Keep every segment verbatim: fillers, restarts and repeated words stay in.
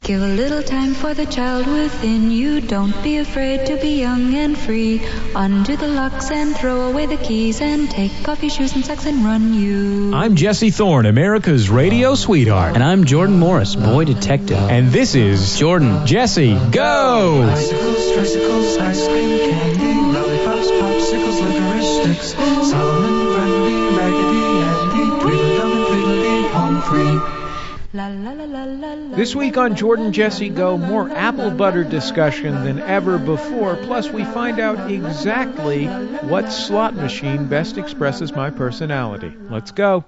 Give a little time for the child within you. Don't be afraid to be young and free. Undo the locks and throw away the keys and take off your shoes and socks and run you. I'm Jesse Thorne, America's radio sweetheart. And I'm Jordan Morris, boy detective. And this is Jordan. Jesse, go! Bicycles, tricycles, ice cream, candy, lollipops, popsicles, licorice sticks, Solomon, Grundy, Raggedy Andy, Tweedledum and Tweedledee, home free. La, la, la, la, la, la, This week on Jordan Jesse Go, more apple butter discussion than ever before. Plus, we find out exactly what slot machine best expresses my personality. Let's go.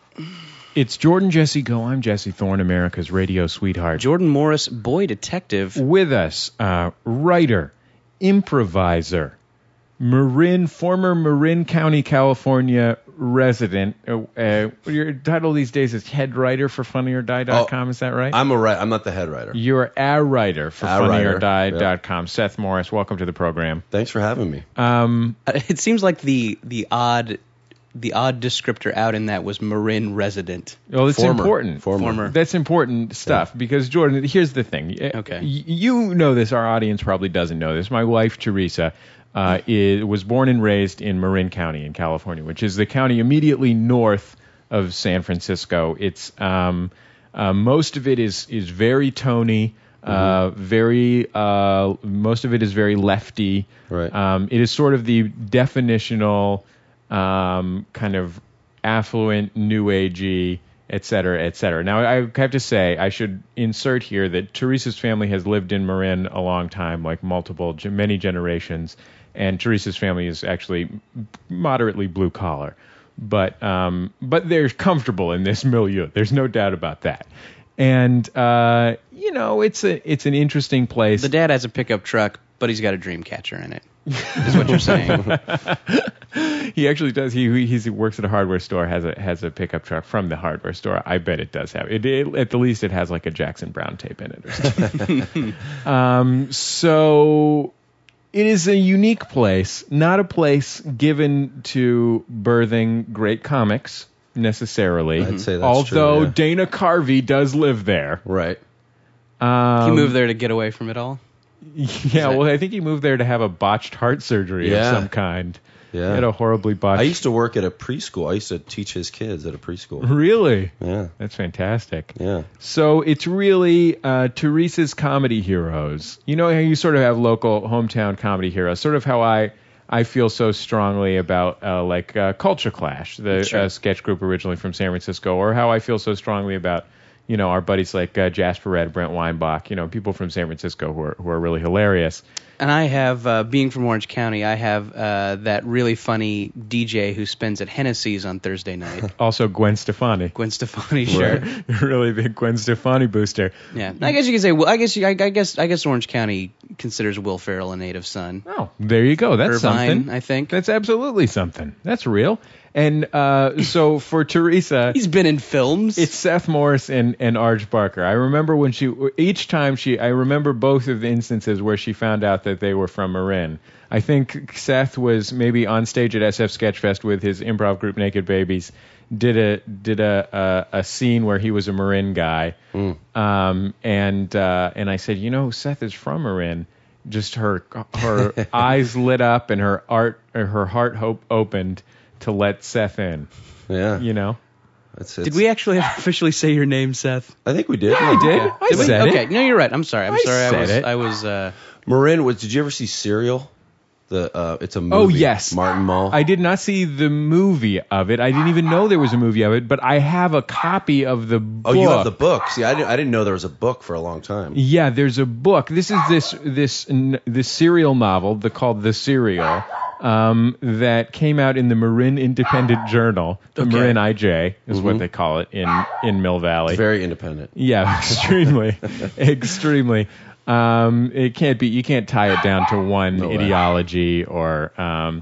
It's Jordan Jesse Go. I'm Jesse Thorne, America's radio sweetheart. Jordan Morris, boy detective. With us, uh, writer, improviser, Marin, former Marin County, California resident. Uh, uh, your title these days is head writer for funny or die dot com. Oh, is that right? I'm a writer. I'm not the head writer. You're a writer for A funny writer, or die dot com. yep. Seth Morris, welcome to the program. Thanks for having me. Um, Uh, It seems like the the odd the odd descriptor out in that was Marin resident. well, it's Former. important. Former. Former. That's important stuff because, Jordan, here's the thing. Uh, Okay. y- You know this. Our audience probably doesn't know this. My wife, Teresa, uh, is, was born and raised in Marin County in California, which is the county immediately north of San Francisco. It's um, uh, most of it is is very Tony, uh, very uh, most of it is very lefty. Right. Um, it is sort of the definitional um, kind of affluent, new agey, et cetera, et cetera. Now, I have to say, I should insert here that Teresa's family has lived in Marin a long time, like multiple, many generations, and Teresa's family is actually moderately blue collar. But um, but they're comfortable in this milieu. There's no doubt about that. And uh, you know, it's a it's an interesting place. The dad has a pickup truck, but he's got a dream catcher in it. Is what you're saying? He actually does. He he's, he works at a hardware store. has a has a pickup truck from the hardware store. I bet it does have it. it at the least, it has like a Jackson Brown tape in it or something. um, so. It is a unique place, not a place given to birthing great comics, necessarily. I'd say that's Although true, yeah. Dana Carvey does live there. Right. Um, He moved there to get away from it all. Yeah, well, I think he moved there to have a botched heart surgery Yeah. of some kind. Yeah. He had a horribly botched... I used to work at a preschool. I used to teach his kids at a preschool. Really? Yeah. That's fantastic. Yeah. So it's really uh, Teresa's comedy heroes. You know how you sort of have local hometown comedy heroes, sort of how I I feel so strongly about uh, like uh, Culture Clash, the Sure. uh, sketch group originally from San Francisco, or how I feel so strongly about, you know, our buddies like uh, Jasper Red, Brent Weinbach, you know, people from San Francisco who are, who are really hilarious. And I have, uh, being from Orange County, I have uh, that really funny D J who spends at Hennessy's on Thursday night. Also Gwen Stefani. Gwen Stefani, sure. Really big Gwen Stefani booster. Yeah, I guess you could say. Well, I guess you, I, I guess I guess Orange County considers Will Ferrell a native son. Oh, there you go. That's Irvine, something. I think. That's absolutely something. That's real. And uh, so for Teresa, He's been in films. it's Seth Morris and, and Arj Barker. I remember when she, each time she, I remember both of the instances where she found out that they were from Marin. I think Seth was maybe on stage at S F Sketchfest with his improv group Naked Babies, did a did a a, a scene where he was a Marin guy, Mm. um, and uh, and I said, you know, Seth is from Marin. Just her her eyes lit up and her art her heart hope opened to let Seth in. Yeah. You know. That's, Did it's- we actually officially say your name, Seth? I think we did. I did. Yeah. I Did we? said okay. it. No, you're right. I'm sorry. I'm I sorry. I said was. it. I was. Uh, Marin was. Did you ever see Serial? The uh, it's a movie. Oh, yes. Martin Mull. I did not see the movie of it. I didn't even know there was a movie of it, but I have a copy of the oh, book. you have the book. See, I didn't, I didn't know there was a book for a long time. Yeah, there's a book. This is this this this serial novel the, called The Serial um, that came out in the Marin Independent Journal. The Okay. Marin I J is what they call it in, in Mill Valley. It's very independent. Yeah, extremely, extremely. Um, it can't be. You can't tie it down to one No way. ideology or. Um,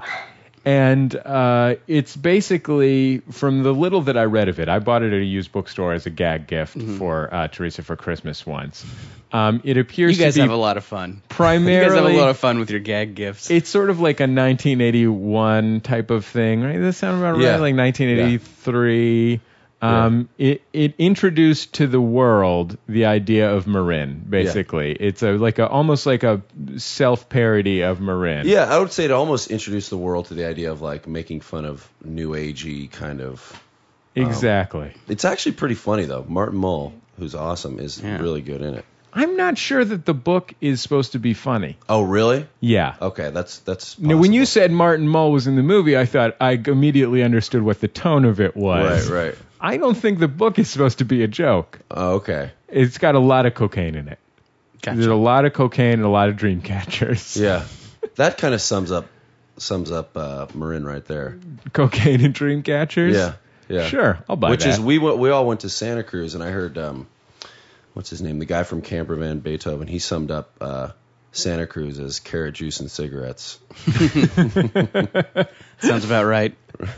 and uh, it's basically from the little that I read of it. I bought it at a used bookstore as a gag gift Mm-hmm. for uh, Teresa for Christmas once. Um, it appears you guys to be have a lot of fun. primarily. You guys have a lot of fun with your gag gifts. It's sort of like a nineteen eighty-one type of thing, right? Does that sound about Yeah. right? Like nineteen eighty-three. Um, it it introduced to the world the idea of Marin. Basically, it's a like a almost like a self parody of Marin. Yeah, I would say it almost introduced the world to the idea of like making fun of new agey kind of. Exactly. Um, it's actually pretty funny though. Martin Mull, who's awesome, is Yeah. really good in it. I'm not sure that the book is supposed to be funny. Oh, really? Yeah. Okay, that's that's. Now, when you possible. said Martin Mull was in the movie, I thought I immediately understood what the tone of it was. Right, right. I don't think the book is supposed to be a joke. Oh, okay. It's got a lot of cocaine in it. Gotcha. There's a lot of cocaine and a lot of dream catchers. Yeah, that kind of sums up sums up uh, Marin right there. Cocaine and dream catchers? Yeah, yeah. Sure, I'll buy Which that. is we went, we all went to Santa Cruz, and I heard um, what's his name, the guy from Camper Van Beethoven. He summed up uh, Santa Cruz as carrot juice and cigarettes. Sounds about right.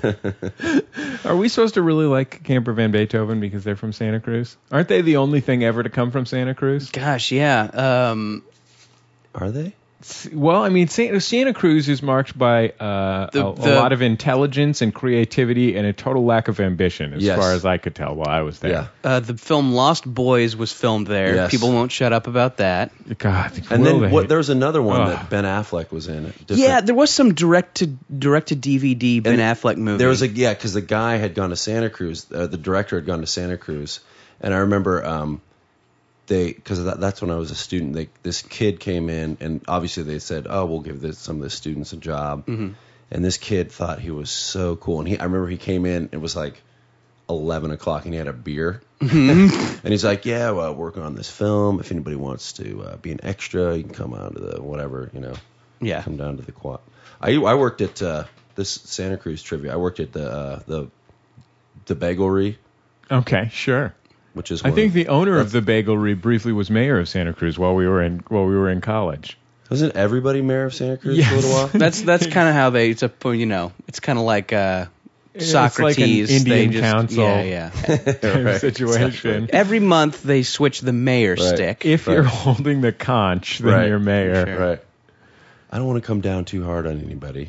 Are we supposed to really like Camper Van Beethoven because they're from Santa Cruz? Aren't they the only thing ever to come from Santa Cruz? Gosh, yeah. Um, Are they? Well, I mean, Santa, Santa Cruz is marked by uh, The- a, the- a lot of intelligence and creativity and a total lack of ambition, as Yes. far as I could tell while I was there. Yeah. uh, the film Lost Boys was filmed there. Yes. People won't shut up about that. God, And will then they? what? There was another one Ugh. that Ben Affleck was in. Different- Yeah, there was some direct to direct to D V D Ben And Affleck movie. There was a yeah, because the guy had gone to Santa Cruz. Uh, the director had gone to Santa Cruz, and I remember um, they because that, that's when I was a student. They this kid came in, and obviously they said, "Oh, we'll give this, some of the students a job." Mm-hmm. And this kid thought he was so cool, and he I remember he came in. It was like eleven o'clock, and he had a beer, Mm-hmm. and he's like, "Yeah, well, working on this film. If anybody wants to uh, be an extra, you can come out to the whatever, you know." yeah. Come down to the quad. I I worked at uh, this Santa Cruz trivia. I worked at the uh, the the Bagelry, Okay, sure. which is I one think of, the owner of the Bagelry briefly was mayor of Santa Cruz while we were in while we were in college. wasn't everybody mayor of Santa Cruz Yes. for a little while? That's that's kind of how they. It's a you know. It's kind of like uh, It's like an Socrates. Indian they just, council. Yeah, yeah. Kind of Right, situation. exactly. Every month they switch the mayor Right. stick. If Right. you're holding the conch, then Right. you're mayor. Sure. Right. I don't want to come down too hard on anybody,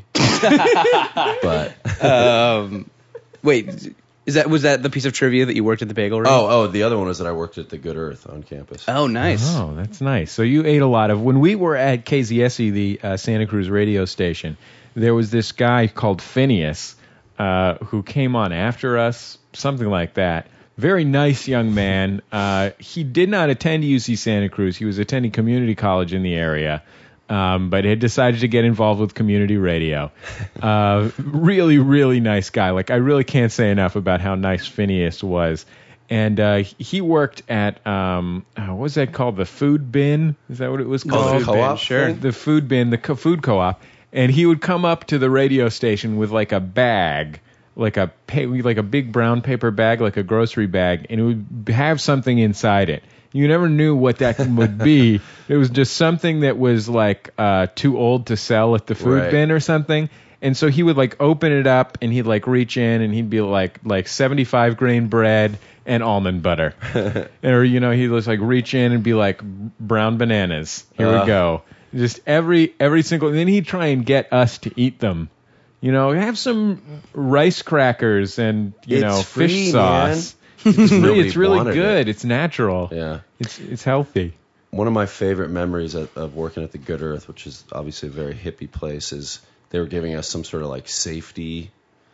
but um, wait, is that was that the piece of trivia that you worked at the Bagel Room? oh oh the other one was that I worked at the Good Earth on campus. oh, nice. Oh, that's nice. So you ate a lot of. When we were at K Z S E, the uh, Santa Cruz radio station, there was this guy called Phineas uh, who came on after us, something like that. Very nice young man. Uh, he did not attend U C Santa Cruz. He was attending community college in the area. Um, but had decided to get involved with community radio. Uh, really, really nice guy. Like, I really can't say enough about how nice Phineas was. And uh, he worked at, um, uh, what was that called? The food bin? Is that what it was Oh, called? the co-op sure. thing? The food bin, the co- food co-op. And he would come up to the radio station with like a bag, like a pa- like a big brown paper bag, like a grocery bag, and it would have something inside it. You never knew what that would be. It was just something that was like uh, too old to sell at the food Right. bin or something. And so he would like open it up and he'd like reach in and he'd be like like seventy-five grain bread and almond butter. Or, you know, he'd just like reach in and be like brown bananas. Here Uh. we go. Just every every single, and then he'd try and get us to eat them. You know, have some rice crackers and, you It's know, free, fish sauce. Just It's, free, nobody it's really wanted good. it. It's natural. Yeah. It's it's healthy. One of my favorite memories of, of working at the Good Earth, which is obviously a very hippie place, is they were giving us some sort of like safety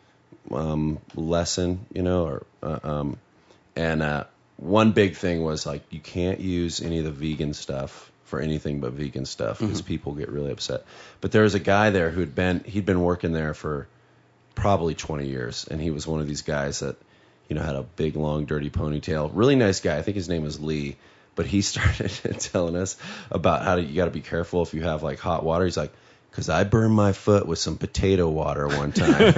um, lesson, you know, or uh, um, and uh, one big thing was like you can't use any of the vegan stuff for anything but vegan stuff because Mm-hmm. people get really upset. But there was a guy there who'd been he'd been working there for probably twenty years, and he was one of these guys that, you know, had a big, long, dirty ponytail. Really nice guy. I think his name was Lee. But he started telling us about how to, you got to be careful if you have, like, hot water. He's like, because I burned my foot with some potato water one time.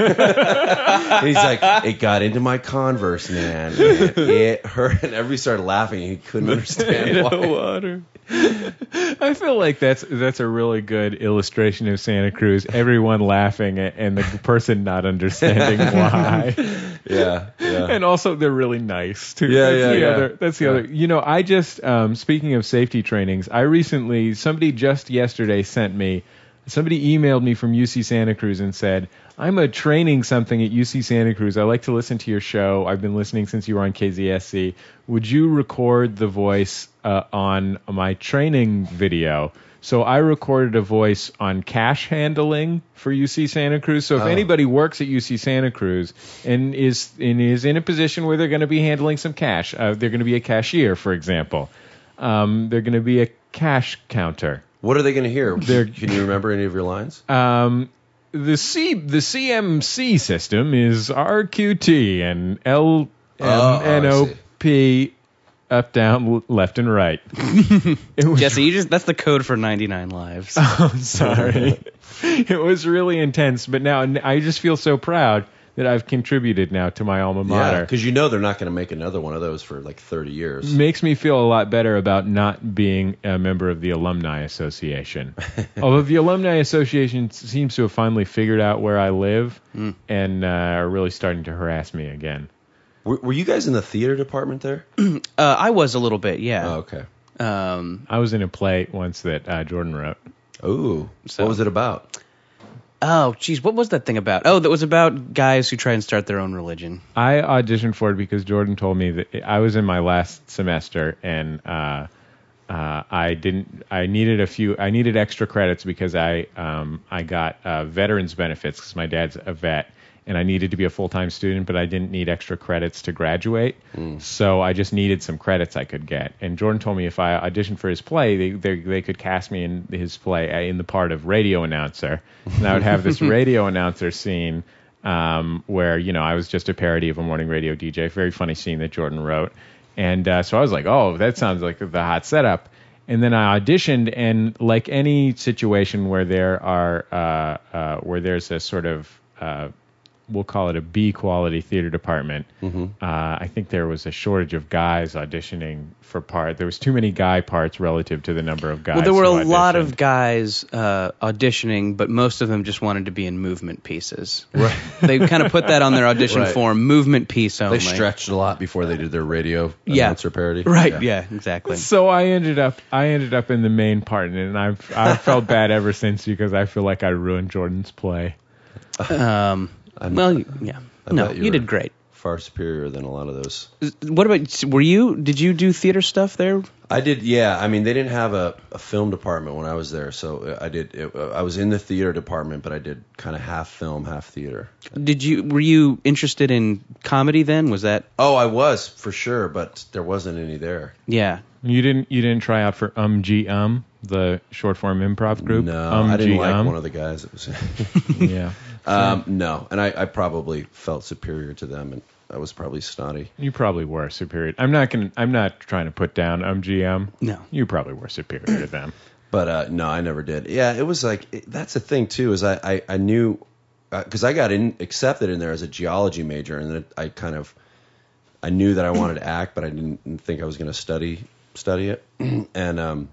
And he's like, it got into my Converse, man. And it hurt. And everybody started laughing. And he couldn't understand why. water. I feel like that's that's a really good illustration of Santa Cruz. Everyone laughing and the person not understanding why. Yeah, yeah. And also they're really nice too. Yeah, that's yeah, the yeah. Other, that's the Yeah. other. You know, I just um, speaking of safety trainings, I recently somebody just yesterday sent me Somebody emailed me from U C Santa Cruz and said, I'm a training something at U C Santa Cruz. I like to listen to your show. I've been listening since you were on K Z S C. Would you record the voice uh, on my training video? So I recorded a voice on cash handling for U C Santa Cruz. So if Oh. anybody works at U C Santa Cruz and is and is in a position where they're going to be handling some cash, uh, they're going to be a cashier, for example. Um, they're going to be a cash counter. What are they going to hear? They're- Can you remember any of your lines? Um, the C the C M C system is R Q T and L M N O P up, down, l- left, and right. It was Jesse, you just that's the code for ninety-nine lives. I'm sorry. It was really intense, but now I just feel so proud that I've contributed now to my alma Yeah, mater. because you know they're not going to make another one of those for like thirty years. Makes me feel a lot better about not being a member of the Alumni Association. Although the Alumni Association seems to have finally figured out where I live and uh, are really starting to harass me again. Were, were you guys in the theater department there? Uh, I was a little bit, yeah. Oh, okay. Um, I was in a play once that uh, Jordan wrote. Ooh, So- what was it about? oh, geez, what was that thing about? Oh, that was about guys who try and start their own religion. I auditioned for it because Jordan told me that I was in my last semester and uh, uh, I didn't. I needed a few. I needed extra credits because I um, I got uh, veterans benefits because my dad's a vet and I needed to be a full time student, but I didn't need extra credits to graduate. So I just needed some credits I could get. And Jordan told me if I auditioned for his play, they they, they could cast me in his play uh, in the part of radio announcer, and I would have this radio announcer scene. Um, where, you know, I was just a parody of a morning radio D J. Very funny scene that Jordan wrote. And uh, so I was like, oh, that sounds like the hot setup. And then I auditioned, and like any situation where there are, uh, uh, where there's a sort of, uh, we'll call it a B quality theater department, uh, I think there was a shortage of guys auditioning for part. There was too many guy parts relative to the number of guys. Well, there were who a lot auditioned. of guys uh, auditioning, but most of them just wanted to be in movement pieces. Right. They kind of put that on their audition Right. form, movement piece only. They stretched a lot before they did their radio Yeah. announcer parody. Right, yeah, exactly. So I ended up I ended up in the main part, and I've I've felt bad ever since because I feel like I ruined Jordan's play. Um, I'm- well, you- yeah. I No, bet you were did great. Far superior than a lot of those. What about, were you, did you do theater stuff there? I did, yeah. I mean, they didn't have a, a film department when I was there, so I did. It, I was in the theater department, but I did kind of half film, half theater. Did you, were you interested in comedy then? Was that, Oh, I was for sure, but there wasn't any there. yeah. You didn't you didn't try out for Um G Um, the short form improv group? No, Um I didn't G like Um? one of the guys. That was Yeah. um, no, and I, I probably felt superior to them, and I was probably snotty. You probably were superior. I'm not gonna I'm not trying to put down Um G Um. No. You probably were superior to them. But uh, no, I never did. Yeah, it was like it, that's the thing too. Is I I, I knew because I got in accepted in there as a geology major, and then I kind of I knew that I wanted to act, but I didn't think I was going to study study it. And um,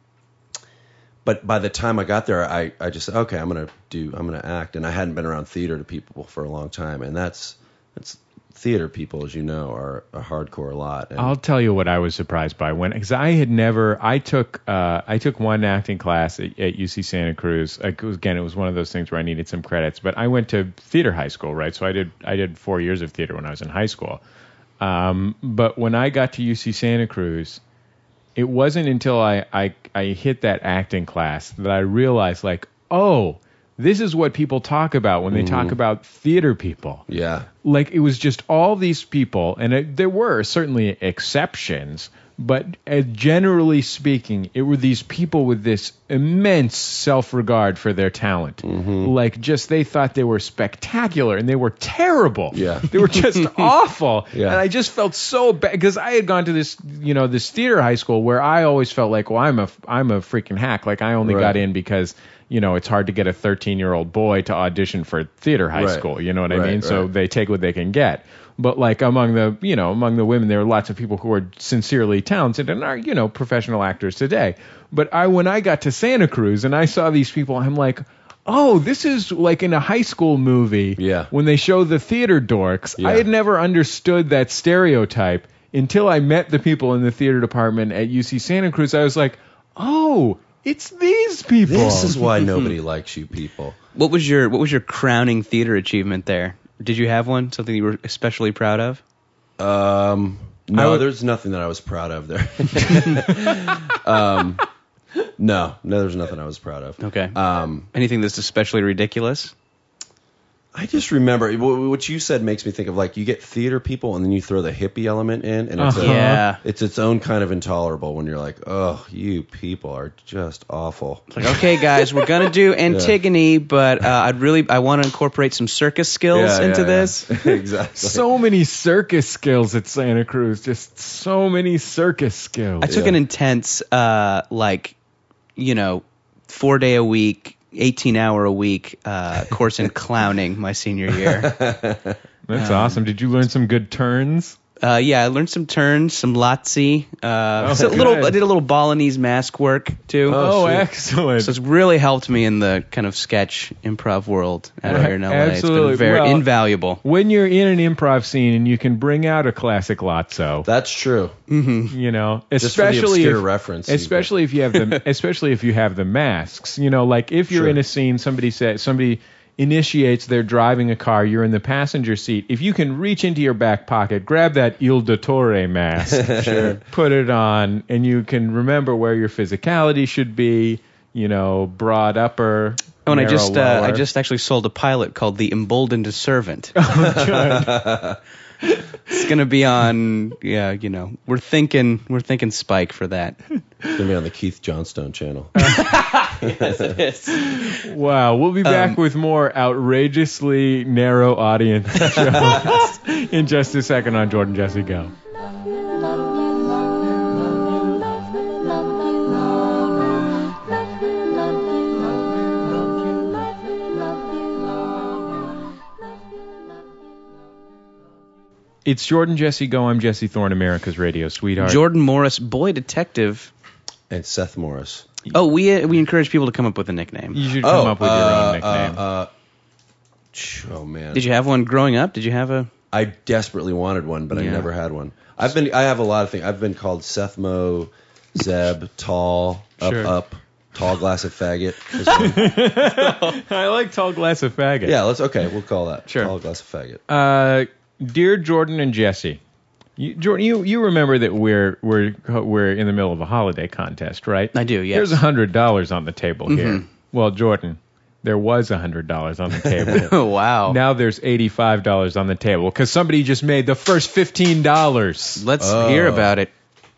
but by the time I got there, I I just said, okay, I'm gonna do I'm gonna act, and I hadn't been around theater to people for a long time, and that's that's theater people, as you know, are a hardcore lot. And I'll tell you what I was surprised by when, because I had never, I took, uh, I took one acting class at, at U C Santa Cruz. Like, again, it was one of those things where I needed some credits, but I went to theater high school, right? So I did, I did four years of theater when I was in high school. Um, but when I got to U C Santa Cruz, it wasn't until I, I, I hit that acting class that I realized, like, oh, this is what people talk about when they talk about theater people. yeah. Like, it was just all these people, and it, there were certainly exceptions, but uh, generally speaking, it were these people with this immense self-regard for their talent. Like, just they thought they were spectacular, and they were terrible. Yeah. They were just awful. Yeah. And I just felt so bad, because I had gone to this, you know, this theater high school where I always felt like, well, I'm a, I'm a freaking hack. Like, I only Right. got in because, you know, it's hard to get a thirteen-year-old boy to audition for theater high Right. school. You know what I Right, mean? So right. they take what they can get. But like among the, you know, among the women, there are lots of people who are sincerely talented and are, you know, professional actors today. But I, when I got to Santa Cruz and I saw these people, I'm like, oh, this is like in a high school movie. Yeah. When they show the theater dorks, Yeah. I had never understood that stereotype until I met the people in the theater department at U C Santa Cruz. I was like, oh, It's these people. This is why nobody likes you people. What was your What was your crowning theater achievement there? Did you have one? Something you were especially proud of? Um, no, would- there's nothing that I was proud of there. um, no, no, there's nothing I was proud of. Okay. Um, Anything that's especially ridiculous? I just remember wh- what you said makes me think of like you get theater people and then you throw the hippie element in, and it's Uh-huh. a, Yeah. it's its own kind of intolerable when you're like, oh, you people are just awful. It's like, okay, guys, we're gonna do Antigone, but uh, I'd really I want to incorporate some circus skills Yeah, into yeah, this. yeah. Exactly. So many circus skills at Santa Cruz. Just so many circus skills. I took Yeah. an intense, uh, like, you know, four day a week, eighteen hour a week uh, course in clowning my senior year. That's awesome. Did you learn some good turns? Uh, yeah, I learned some turns, some Lazzi. Uh, Oh, so a little, good. I did a little Balinese mask work too. Oh, sweet. excellent. So it's really helped me in the kind of sketch improv world out here in L A. Absolutely. It's been very Well, invaluable. When you're in an improv scene and you can bring out a classic Lotso, That's true. you know, Just for the especially obscure if, reference, you especially if you have the, especially if you have the masks, you know, like if you're Sure. in a scene, somebody says, somebody initiates, they're driving a car, you're in the passenger seat. If you can reach into your back pocket, grab that Il Dottore mask, sure. put it on, and you can remember where your physicality should be, you know, broad upper. Oh, and I narrow just, uh, I lower. just actually sold a pilot called The Emboldened Servant. It's gonna be on, yeah, you know, we're thinking, we're thinking Spike for that. It's gonna be on the Keith Johnstone channel. Yes, it is. Wow, we'll be back Um, with more outrageously narrow audience shows in just a second on Jordan Jesse Go. It's Jordan Jesse Go. I'm Jesse Thorne, America's radio sweetheart. Jordan Morris, boy detective. And Seth Morris. Oh, we uh, we encourage people to come up with a nickname. You should come oh, up with uh, your own nickname. Uh, uh, ch- oh man. Did you have one growing up? Did you have a? I desperately wanted one, but I Yeah. never had one. I've been. I have a lot of things. I've been called Seth Mo, Zeb, Tall, Up Sure. Up, Tall Glass of Faggot. Is one. I like Tall Glass of Faggot. Yeah, let's. Okay, we'll call that Sure. Tall Glass of Faggot. Uh, dear Jordan and Jesse, you, Jordan, you, you remember that we're we're we're in the middle of a holiday contest, right? I do, yes. There's a hundred dollars on the table here. Well, Jordan, there was a hundred dollars on the table. Oh, wow. Now there's eighty-five dollars on the table because somebody just made the first fifteen dollars. Let's Oh. hear about it.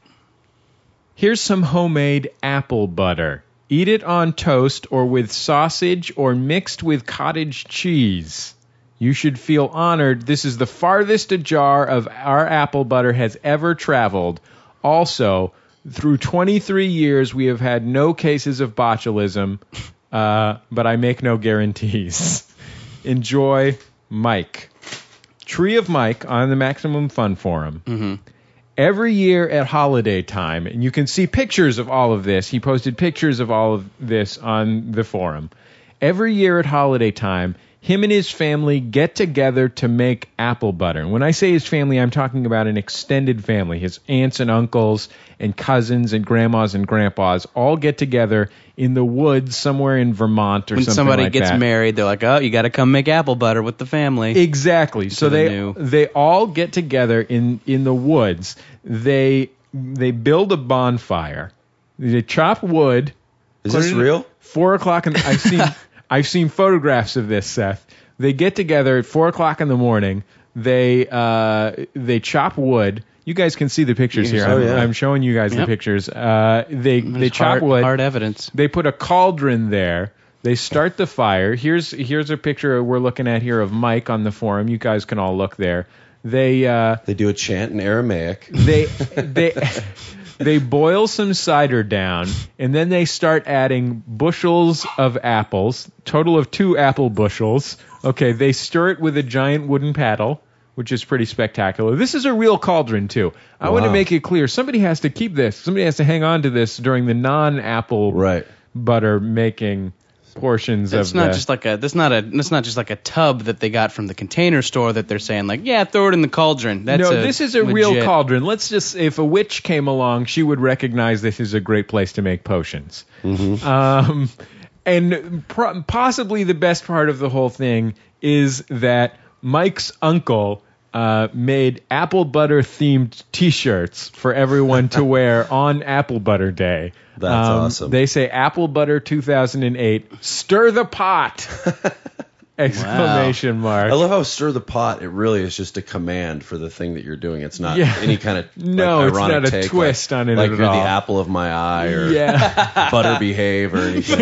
Here's some homemade apple butter. Eat it on toast or with sausage or mixed with cottage cheese. You should feel honored. This is the farthest a jar of our apple butter has ever traveled. Also, through twenty-three years, we have had no cases of botulism, uh, but I make no guarantees. Enjoy, Mike. Tree of Mike on the Maximum Fun Forum. Mm-hmm. Every year at holiday time, and you can see pictures of all of this. He posted pictures of all of this on the forum. Every year at holiday time, him and his family get together to make apple butter. And when I say his family, I'm talking about an extended family. His aunts and uncles and cousins and grandmas and grandpas all get together in the woods somewhere in Vermont or When something somebody like gets that. married, they're like, "Oh, you got to come make apple butter with the family." Exactly. So the they new- they all get together in in the woods. They they build a bonfire. They chop wood. Is put this it in- real? Four o'clock. In, I've seen I've seen photographs of this, Seth. They get together at four o'clock in the morning. They uh they chop wood. You guys can see the pictures here. Oh, I'm, yeah. I'm showing you guys Yep. the pictures. Uh, they they There's chop hard, wood. hard evidence. They put a cauldron there. They start the fire. Here's here's a picture we're looking at here of Mike on the forum. You guys can all look there. They uh, They do a chant in Aramaic. they they they boil some cider down, and then they start adding bushels of apples. Total of two apple bushels. Okay, they stir it with a giant wooden paddle, which is pretty spectacular. This is a real cauldron too. I want to Wow. make it clear. Somebody has to keep this. Somebody has to hang on to this during the non-apple Right. butter making portions It's of not the. just like a. That's not a. That's not just like a tub that they got from the container store that they're saying like, yeah, throw it in the cauldron. That's no, a this is a real legit- cauldron. Let's just, if a witch came along, she would recognize this is a great place to make potions. Um, and pro- possibly the best part of the whole thing is that Mike's uncle uh, made apple butter themed T-shirts for everyone to wear on Apple Butter Day. That's Um, awesome. They say Apple Butter two thousand eight, stir the pot! Exclamation mark. I love how stir the pot. It really is just a command for the thing that you're doing. It's not Yeah. any kind of No, like, it's ironic not a take, twist like, on it like at you're all. the apple of my eye or Yeah. butter behave or anything.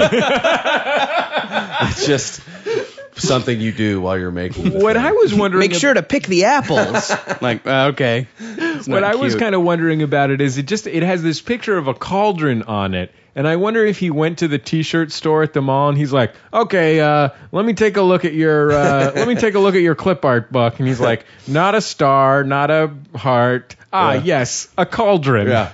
It's just something you do while you're making. The What thing. I was wondering Make sure to pick the apples. like uh, okay. It's What not I was cute. kind of wondering about it is it just it has this picture of a cauldron on it, and I wonder if he went to the T-shirt store at the mall and he's like, okay, uh, let me take a look at your uh, let me take a look at your clip art book, and he's like, not a star, not a heart, ah Yeah. yes, a cauldron. Yeah.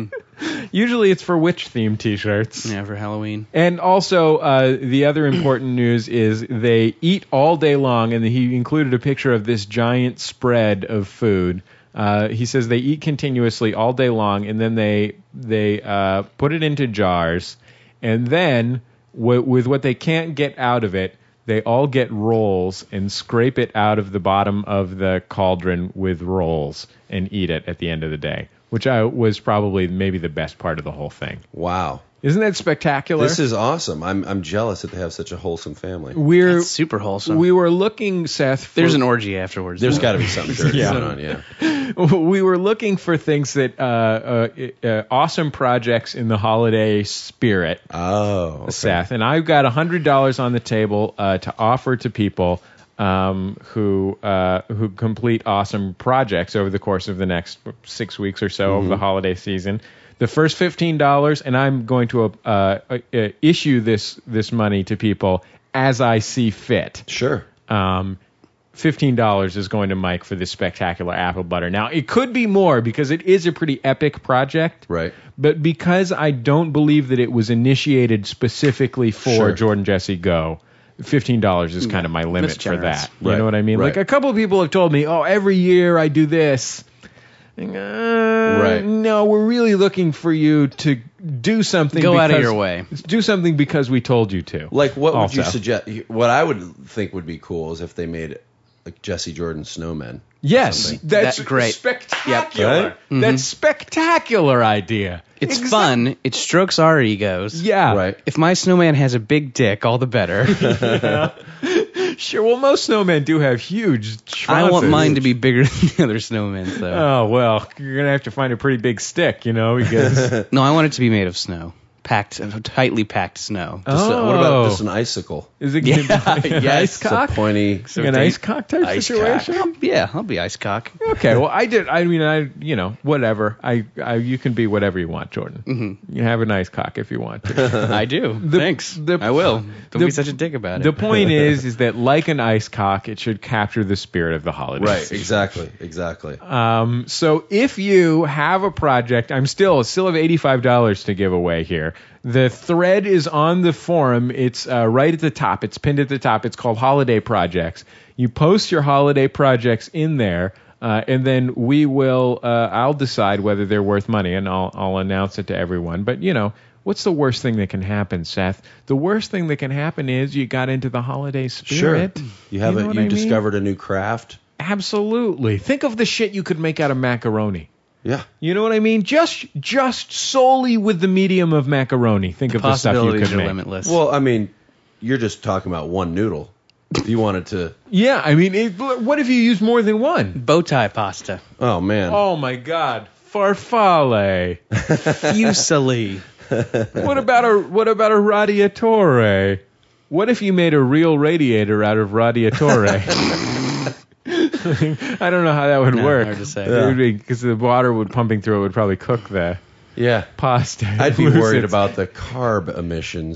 Usually it's for witch themed T-shirts. Yeah, for Halloween. And also, uh, the other important news is they eat all day long, and he included a picture of this giant spread of food. Uh, he says they eat continuously all day long, and then they they uh, put it into jars, and then w- with what they can't get out of it, they all get rolls and scrape it out of the bottom of the cauldron with rolls and eat it at the end of the day, which I was probably maybe the best part of the whole thing. Wow. Isn't that spectacular? This is awesome. I'm I'm jealous that they have such a wholesome family. We're That's super wholesome. we were looking, Seth. For, There's an orgy afterwards. There's got to be something dirty Yeah. going on. Yeah. we were looking for things that uh, uh, uh, awesome projects in the holiday spirit, Oh. Okay. Seth. And I've got a hundred dollars on the table uh, to offer to people um, who uh, who complete awesome projects over the course of the next six weeks or so over the holiday season. The first fifteen dollars, and I'm going to uh, uh, uh, issue this this money to people as I see fit. Sure. Um, fifteen dollars is going to Mike for this spectacular apple butter. Now, it could be more because it is a pretty epic project. Right. But because I don't believe that it was initiated specifically for Sure. Jordan Jesse Go, fifteen dollars is kind of my limit That's for generous. that. You Right. know what I mean? Right. Like a couple of people have told me, oh, every year I do this. Like, uh, Right. No, we're really looking for you to do something. Go out of because- your way. Do something because we told you to. Like, what would you Also. suggest? What I would think would be cool is if they made like Jesse Jordan snowmen. Yes, something. that's That- great. spectacular. Right? That's spectacular idea. It's Exact- fun. It strokes our egos. Yeah. Right. If my snowman has a big dick, all the better. Sure. Well, most snowmen do have huge. I want schwanzes. mine to be bigger than the other snowman's, though. Oh well, you're gonna have to find a pretty big stick, you know, because No, I want it to be made of snow. Packed, tightly packed snow. Just a- what Oh. about just an icicle? is it gonna Yeah, be like an yes. ice It's a cock? pointy. Like an ice cock type Ice situation? cock. Yeah, I'll be ice cock. Okay, well, I did. I mean, I, you know, whatever. I, I you can be whatever you want, Jordan. Mm-hmm. You have a nice cock if you want to. I do. Thanks. the- I will. Don't the- be such a dick about it. The point is, is that like an ice cock, it should capture the spirit of the holidays. Right. Exactly. Exactly. Um, so if you have a project, I'm still still have eighty-five dollars to give away here. The thread is on the forum. It's uh, right at the top. It's pinned at the top. It's called Holiday Projects. You post your holiday projects in there, uh, and then we will. Uh, I'll decide whether they're worth money, and I'll I'll announce it to everyone. But you know, what's the worst thing that can happen, Seth? The worst thing that can happen is you got into the holiday spirit. Sure. You have know a, what you I mean? discovered a new craft. Absolutely. Think of the shit you could make out of macaroni. Yeah. You know what I mean? Just just solely with the medium of macaroni. Think of the stuff you Possibilities could are make. limitless. Well, I mean, you're just talking about one noodle. If you wanted to, Yeah, I mean, it, what if you use more than one? bow tie pasta. oh man, Oh my God, farfalle. Fusili. What about a what about a radiatore? What if you made a real radiator out of radiatore? I don't know how that would No, work. hard to say. It would be because the water would pumping through it would probably cook the yeah. pasta. I'd be Lose worried its- about the carb emissions.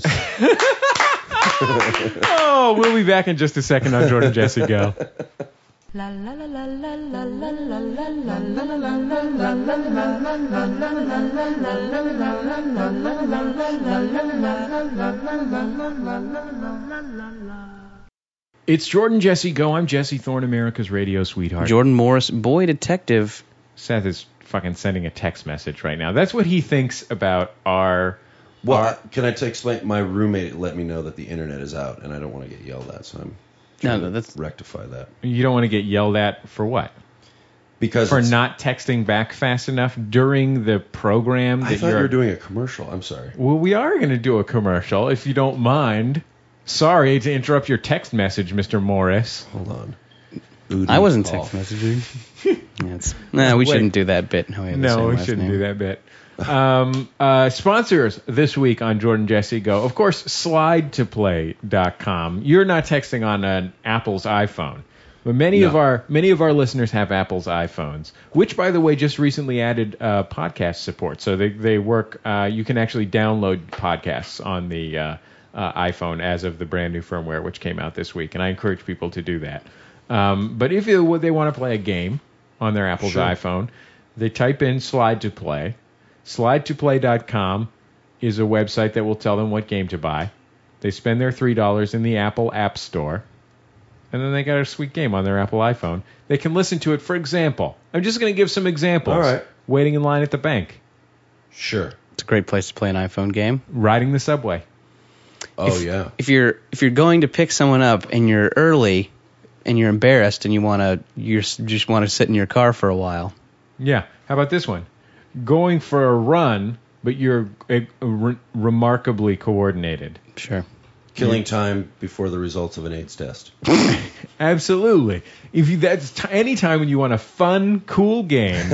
Oh, we'll be back in just a second on Jordan Jesse Go. La la la la la la la la la la la la la It's Jordan Jesse Go. I'm Jesse Thorne, America's radio sweetheart. Jordan Morris, boy detective. Seth is fucking sending a text message right now. That's what he thinks about our... Well, our I- can I t- explain? My roommate let me know that the internet is out, and I don't want to get yelled at, so I'm No, trying no, to that's- rectify that. You don't want to get yelled at for what? Because For it's- not texting back fast enough during the program that I thought you're... you were doing a commercial. I'm sorry. Well, we are going to do a commercial, if you don't mind. Sorry to interrupt your text message, Mister Morris. Hold on. Booty I wasn't call. text messaging. yeah, it's, nah, we Wait. shouldn't do that bit. No, we, have the No, same we last shouldn't name. do that bit. Um, uh, sponsors this week on Jordan Jesse Go. Of course, slide to play dot com. You're not texting on an Apple's iPhone. But many No. of our many of our listeners have Apple's iPhones, which, by the way, just recently added uh, podcast support. So they they work. Uh, you can actually download podcasts on the uh, uh, iPhone as of the brand new firmware, which came out this week. And I encourage people to do that. Um, but if you, they want to play a game on their Apple's Sure. iPhone, they type in slide to play. slide to play dot com is a website that will tell them what game to buy. They spend their three dollars in the Apple App Store. And then they got a sweet game on their Apple iPhone. They can listen to it. For example, I'm just going to give some examples. All right. Waiting in line at the bank. Sure. It's a great place to play an iPhone game. Riding the subway. Oh, if, yeah. If you're if you're going to pick someone up and you're early and you're embarrassed and you want to you just want to sit in your car for a while. Yeah. How about this one? Going for a run, but you're uh, re- remarkably coordinated. Sure. Killing time before the results of an AIDS test. Absolutely. If you, that's t- any time when you want a fun, cool game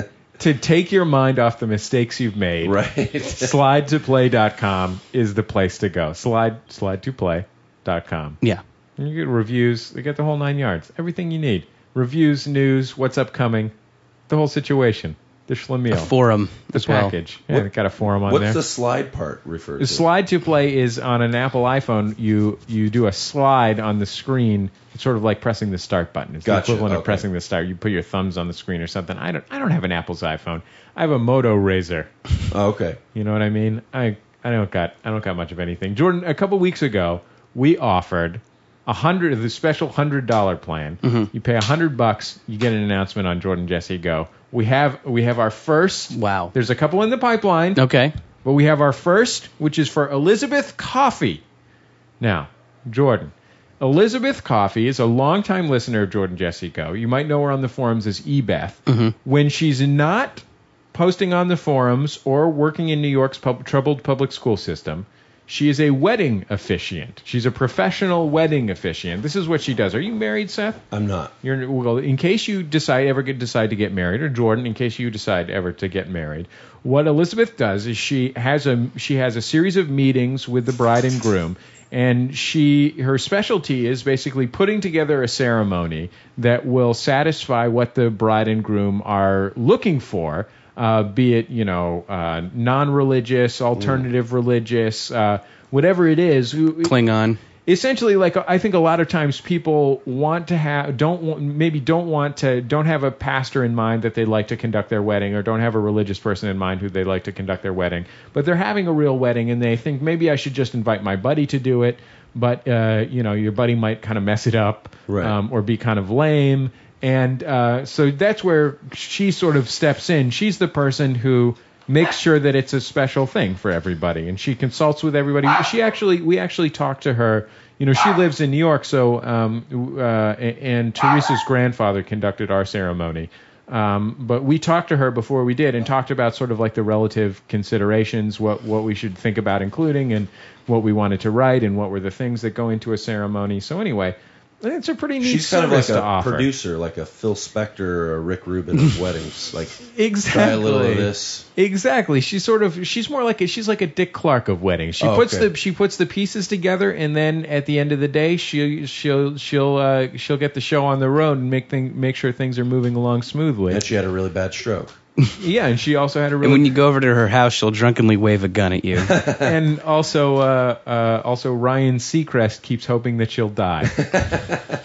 to take your mind off the mistakes you've made, Right. slide to play dot com is the place to go. Slide slide to play dot com. Yeah. And you get reviews. They get the whole nine yards. Everything you need. Reviews, news, what's upcoming, the whole situation. The schlemiel. Forum The as well. package. Yeah, What- they got a forum on What's there. the slide part referred The to? slide to play is on an Apple iPhone. You you do a slide on the screen. It's sort of like pressing the start button. It's Gotcha, the equivalent of okay. pressing the start. You put your thumbs on the screen or something. I don't I don't have an Apple's iPhone. I have a Moto Razr. Oh, okay. You know what I mean? I I don't got I don't got much of anything. Jordan, a couple weeks ago, we offered a hundred the special hundred dollar plan. Mm-hmm. You pay a hundred bucks, you get an announcement on Jordan Jesse Go. We have we have our first. Wow. There's a couple in the pipeline. Okay. But we have our first, which is for Elizabeth Coffey. Now, Jordan. Elizabeth Coffey is a longtime listener of Jordan Jesse Go. You might know her on the forums as eBeth. Mm-hmm. When she's not posting on the forums or working in New York's pub- troubled public school system, she is a wedding officiant. She's a professional wedding officiant. This is what she does. Are you married, Seth? I'm not. You're, well, in case you decide ever get, decide to get married, or Jordan, in case you decide ever to get married, what Elizabeth does is she has a she has a series of meetings with the bride and groom, and she her specialty is basically putting together a ceremony that will satisfy what the bride and groom are looking for. Uh, be it, you know, uh, non-religious, alternative religious, uh, whatever it is. Klingon. Essentially, like I think a lot of times people want to have don't want, maybe don't want to don't have a pastor in mind that they'd like to conduct their wedding, or don't have a religious person in mind who they'd like to conduct their wedding, but they're having a real wedding and they think maybe I should just invite my buddy to do it, but uh, you know, your buddy might kind of mess it up, Right. um, or be kind of lame, and uh, so that's where she sort of steps in. She's the person who makes sure that it's a special thing for everybody, and she consults with everybody. She actually, we actually talked to her. You know, she lives in New York, so um, uh, and Teresa's grandfather conducted our ceremony. Um, but we talked to her before we did, and talked about sort of like the relative considerations, what what we should think about including, and what we wanted to write, and what were the things that go into a ceremony. So anyway, it's a pretty neat She's kind of service like to a offer. producer, like a Phil Spector or a Rick Rubin of weddings. Like, Exactly. try a little of this. Exactly. She's sort of she's more like a, she's like a Dick Clark of weddings. She Oh, puts okay. the she puts the pieces together, and then at the end of the day, she she'll she'll uh, she'll get the show on the road and make thing make sure things are moving along smoothly. And she had a really bad stroke. Yeah, and she also had a And really when you go over to her house, she'll drunkenly wave a gun at you. and also uh, uh, also Ryan Seacrest keeps hoping that she'll die.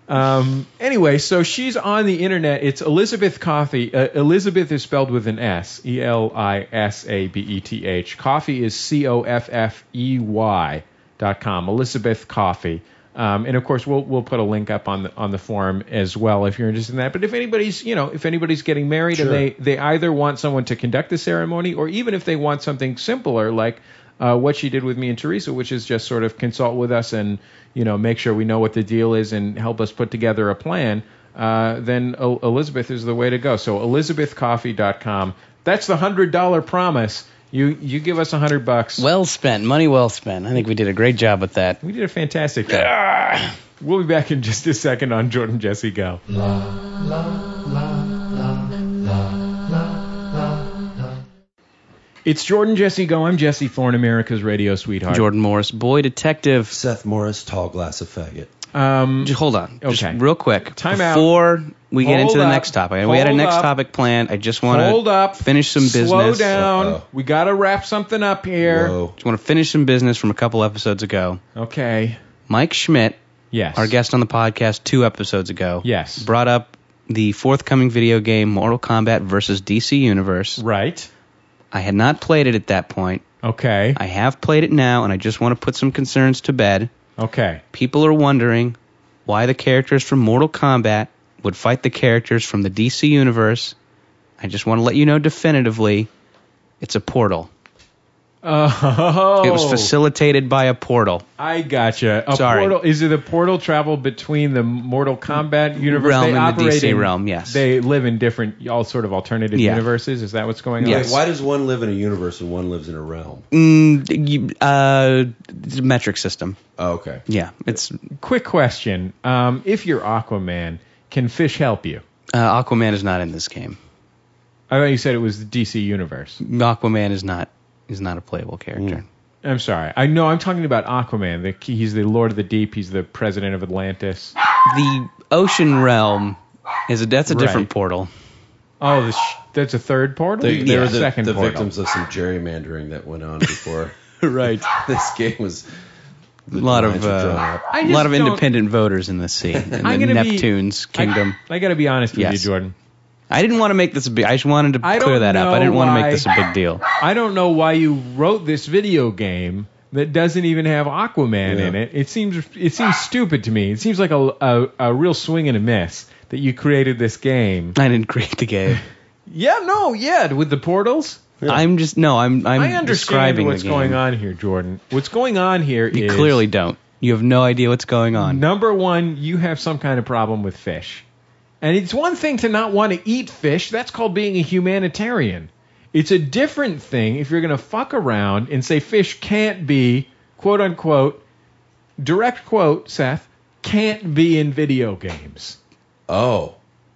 Um, anyway, so she's on the internet. It's Elizabeth Coffee. Uh, Elizabeth is spelled with an S, E L I S A B E T H. Coffee is C O F F E Y dot com. Elizabeth Coffee. Um, and of course, we'll we'll put a link up on the on the forum as well if you're interested in that. But if anybody's you know if anybody's getting married Sure. and they they either want someone to conduct the ceremony, or even if they want something simpler like uh, what she did with me and Teresa, which is just sort of consult with us and you know make sure we know what the deal is and help us put together a plan, uh, then El- Elizabeth is the way to go. So elizabeth coffee dot com. That's the hundred dollar promise. You you give us a hundred bucks. Well spent. Money well spent. I think we did a great job with that. We did a fantastic job. We'll be back in just a second on Jordan Jesse Go. It's Jordan Jesse Go. I'm Jesse Thorne, America's radio sweetheart. Jordan Morris, boy detective. Seth Morris, tall glass of faggot. Um, Just hold on. Just Okay. real quick. Time out. Before we get Hold into the up. next topic. We had a Hold next up. topic planned. I just want hold to up. finish some business. Slow down. Uh-oh. We got to wrap something up here. Whoa. Just want to finish some business from a couple episodes ago. Okay. Mike Schmidt, Yes. our guest on the podcast two episodes ago, Yes. brought up the forthcoming video game Mortal Kombat versus D C Universe. Right. I had not played it at that point. Okay. I have played it now, and I just want to put some concerns to bed. Okay. People are wondering why the characters from Mortal Kombat would fight the characters from the D C Universe. I just want to let you know definitively, it's a portal. Oh. It was facilitated by a portal. I gotcha. A Sorry. portal. Is it a portal travel between the Mortal Kombat universe? Realm they and the operate D C in, realm, yes. They live in different, all sort of alternative Yeah. universes. Is that what's going on? Yes. Wait, why does one live in a universe and one lives in a realm? Mm, you- uh, it's a metric system. Oh, okay. Yeah, it's Quick question. Um, if you're Aquaman, can fish help you? uh, Aquaman is not in this game. I thought you said it was the D C universe. Aquaman is not is not a playable character. I'm sorry. I know I'm talking about Aquaman. The, he's the Lord of the Deep. He's the president of Atlantis. The ocean realm is a that's a different Right. portal. Oh, the sh- that's a third portal? They, There's they're a the, second the portal. victims of some gerrymandering that went on before Right. this game was. A lot of lines were drawn uh, up. I a just lot of don't- independent voters in this sea, in I'm the gonna be- Neptune's kingdom. I, I got to be honest with Yes. you, Jordan. I didn't want to make this a big. I just wanted to I clear don't that up. I know didn't want to why- make this a big deal. I don't know why you wrote this video game that doesn't even have Aquaman Yeah. in it. It seems it seems stupid to me. It seems like a, a, a real swing and a miss that you created this game. I didn't create the game. Yeah, no, yeah, with the portals. I'm just no. I'm I'm I understand describing what's the game. going on here, Jordan. What's going on here You is clearly don't. You have no idea what's going on. number one, you have some kind of problem with fish. And it's one thing to not want to eat fish. That's called being a humanitarian. It's a different thing if you're going to fuck around and say fish can't be, quote unquote, direct quote, Seth, can't be in video games. Oh.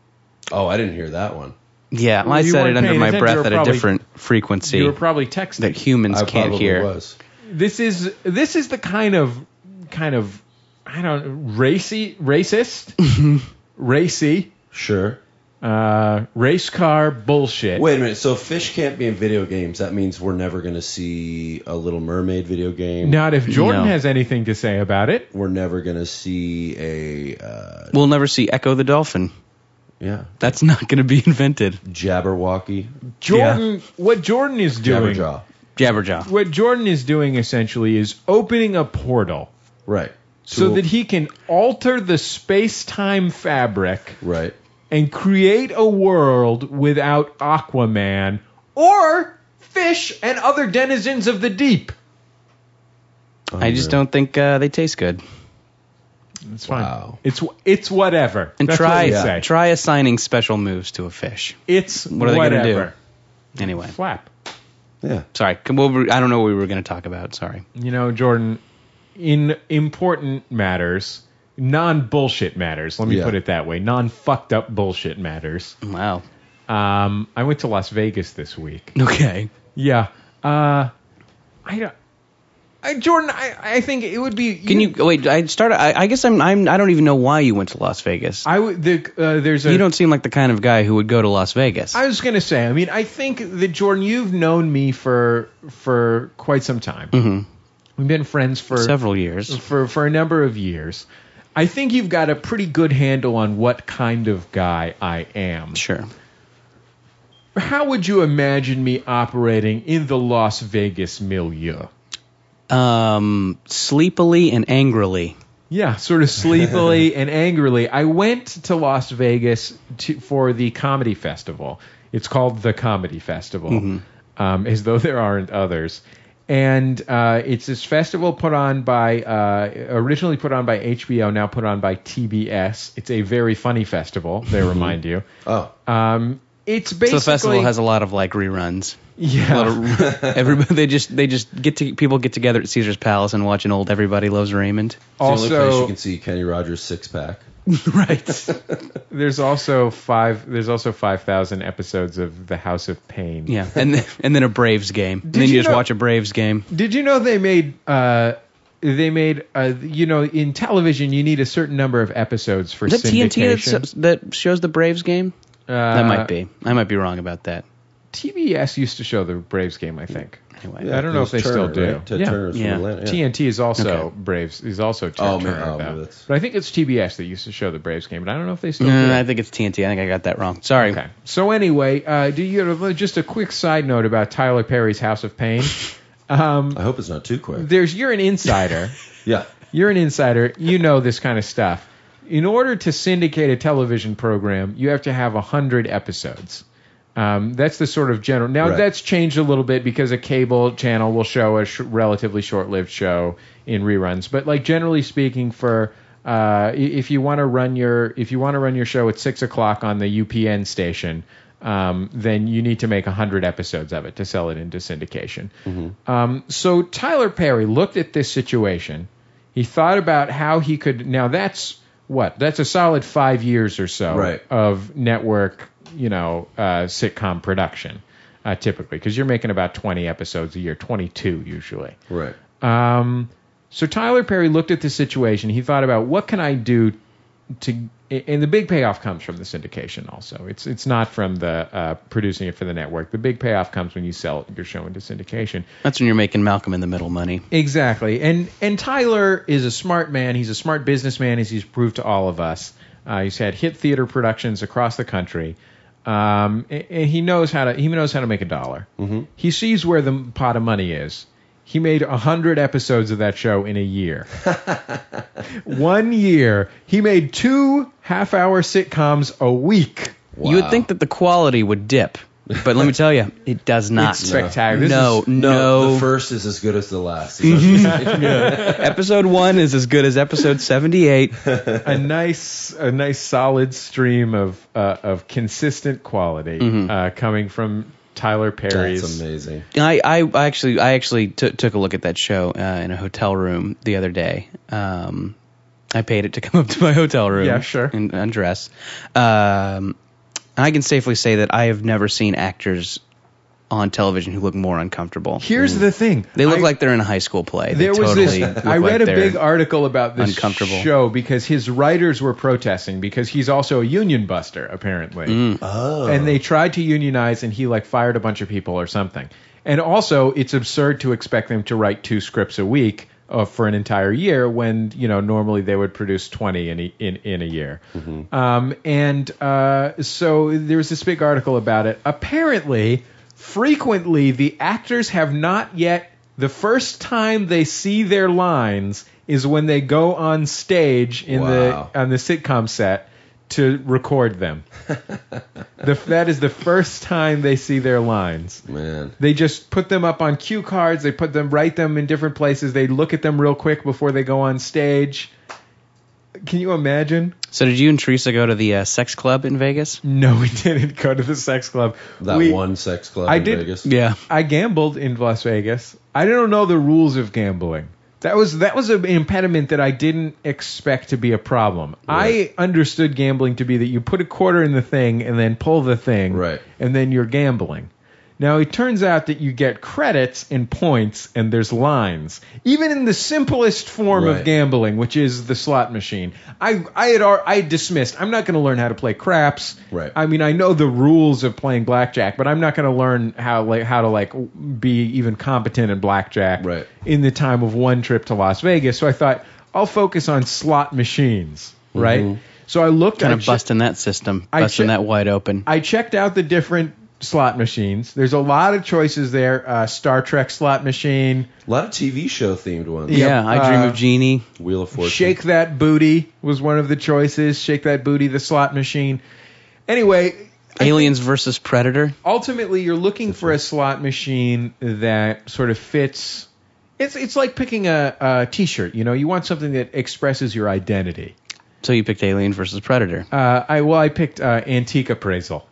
Oh, I didn't hear that one. Yeah, Well, I you said weren't it under paying my attention. breath You were at probably- a different frequency You were probably texting. that humans I can't probably hear. was. This is this is the kind of kind of I don't racy racist racy Sure. uh, race car bullshit. Wait a minute. So if fish can't be in video games, that means we're never going to see a Little Mermaid video game. Not if Jordan No. has anything to say about it. We're never going to see a uh, We'll never see Echo the Dolphin. yeah That's not going to be invented. Jabberwocky, Jordan, what Jordan is doing, Jabberjaw. Jabberjaw. what Jordan is doing essentially is opening a portal Right. so To- that he can alter the space-time fabric Right. and create a world without Aquaman or fish and other denizens of the deep. I just don't think uh, they taste good. It's fine. Wow. It's it's whatever. And That's try what we say. try assigning special moves to a fish. It's What are they whatever. gonna do? Anyway, Flap. Yeah. sorry. Come over. I don't know what we were going to talk about. Sorry. You know, Jordan, in important matters, non-bullshit matters, let me Yeah. put it that way, non-fucked up bullshit matters, Wow. um, I went to Las Vegas this week. Okay. Yeah. Uh, I don't... I, Jordan, I, I think it would be... Can you wait? I started. I, I guess I'm. I'm. I don't even know why you went to Las Vegas. I would... The, uh, there's a... You don't seem like the kind of guy who would go to Las Vegas. I was going to say, I mean, I think that, Jordan, you've known me for for quite some time. hmm We've been friends for... Several years. for for a number of years. I think you've got a pretty good handle on what kind of guy I am. Sure. How would you imagine me operating in the Las Vegas milieu? Um, sleepily and angrily. Yeah, sort of sleepily and angrily. I went to Las Vegas to, for the comedy festival. It's called the Comedy Festival, mm-hmm. um, as though there aren't others. And uh, it's this festival put on by, uh, originally put on by H B O, now put on by T B S. It's a very funny festival, they remind you. Oh. Um, it's basically... So the festival has a lot of, like, reruns. Yeah. Of, everybody, they just they just get to people get together at Caesar's Palace and watch an old Everybody Loves Raymond. It's also, the only place you can see Kenny Rogers' six pack. Right. There's also five. There's also five thousand episodes of The House of Pain. Yeah, and then, and then a Braves game. And then you you just know- watch a Braves game. Did you know they made? Uh, they made. Uh, you know, in television, you need a certain number of episodes for Is that T N T syndication. that, that shows the Braves game? Uh, That might be. I might be wrong about that. T B S used to show the Braves game, I think. Anyway, I don't know if they Turner, still do. Right? Ted Yeah. Turner's from Yeah. Atlanta, yeah. T N T is also Okay. Braves. Is also Ted Oh, man, Turner, oh, though. maybe that's- But I think it's T B S that used to show the Braves game, but I don't know if they still do. No, I think it's T N T. I think I got that wrong. Sorry. Okay. So anyway, uh, do you have just a quick side note about Tyler Perry's House of Pain? Um, I hope it's not too quick. there's you're an insider. Yeah. You're an insider. You know this kind of stuff. In order to syndicate a television program, you have to have one hundred episodes. Um, that's the sort of general. Now, Right. that's changed a little bit because a cable channel will show a sh- relatively short-lived show in reruns. But, like, generally speaking, for uh, i- if you want to run your if you want to run your show at six o'clock on the U P N station, um, then you need to make one hundred episodes of it to sell it into syndication. Um, so Tyler Perry looked at this situation. He thought about how he could. Now that's what? That's a solid five years or so Right. of network, you know, uh, sitcom production, uh, typically, because you're making about twenty episodes a year, twenty-two usually. Right. Um, so Tyler Perry looked at the situation. He thought about what can I do to, and the big payoff comes from the syndication. Also, it's it's not from the uh, producing it for the network. The big payoff comes when you sell your show into syndication. That's when you're making Malcolm in the Middle money. Exactly. And and Tyler is a smart man. He's a smart businessman, as he's proved to all of us. Uh, he's had hit theater productions across the country. Um, and, and he knows how to he knows how to make a dollar. Mm-hmm. He sees where the pot of money is. He made a hundred episodes of that show in a year. One year, he made two half-hour sitcoms a week. Wow. You would think that the quality would dip, but let me tell you, it does not. It's spectacular. This No, is- No, no. the first is as good as the last. Is that what you're saying? Episode one is as good as episode seventy-eight. a nice, a nice solid stream of uh, of consistent quality uh, coming from Tyler Perry's. That's amazing. I, I I actually I actually t- took a look at that show uh, in a hotel room the other day. Um, I paid it to come up to my hotel room. Yeah, sure. And undress. Um, I can safely say that I have never seen actors on television who look more uncomfortable. Here's the thing. They look I- like they're in a high school play. They There was totally this. look I like read a they're- big article about this uncomfortable. show because his writers were protesting because he's also a union buster apparently, Mm. Oh. and they tried to unionize and he like fired a bunch of people or something. And also, it's absurd to expect them to write two scripts a week uh, for an entire year when you know normally they would produce twenty in a, in in a year. Um, and uh, so there was this big article about it. Apparently, frequently the actors have not yet. The first time they see their lines is when they go on stage in Wow. the on the sitcom set to record them. the, that is the first time they see their lines. Man. They just put them up on cue cards. They put them, write them in different places. They look at them real quick before they go on stage. Can you imagine? So did you and Teresa go to the uh, sex club in Vegas? No, we didn't go to the sex club. That we, one sex club I in did- Vegas. Yeah. I gambled in Las Vegas. I don't know the rules of gambling. That was that was an impediment that I didn't expect to be a problem. Right. I understood gambling to be that you put a quarter in the thing and then pull the thing, Right. and then you're gambling. Now, it turns out that you get credits and points, and there's lines. Even in the simplest form Right. of gambling, which is the slot machine. I I had al- I had dismissed. I'm not going to learn how to play craps. Right. I mean, I know the rules of playing blackjack, but I'm not going to learn how like how to like be even competent in blackjack Right. in the time of one trip to Las Vegas. So I thought, I'll focus on slot machines, right? Mhm. So I looked Kind I of che- busting that system, I busting che- that wide open. I checked out the different slot machines. There's a lot of choices there. Uh, Star Trek slot machine, A lot of T V show themed ones. yeah, Yep, I Dream uh, of Jeannie. Wheel of Fortune. Shake That Booty was one of the choices. Shake That Booty, the slot machine. Anyway, I Aliens versus Predator. ultimately you're looking for a slot machine that sort of fits. It's it's like picking a, a T-shirt. You know, you want something that expresses your identity. So you picked Aliens versus Predator. Uh, I well, I picked uh, Antique Appraisal.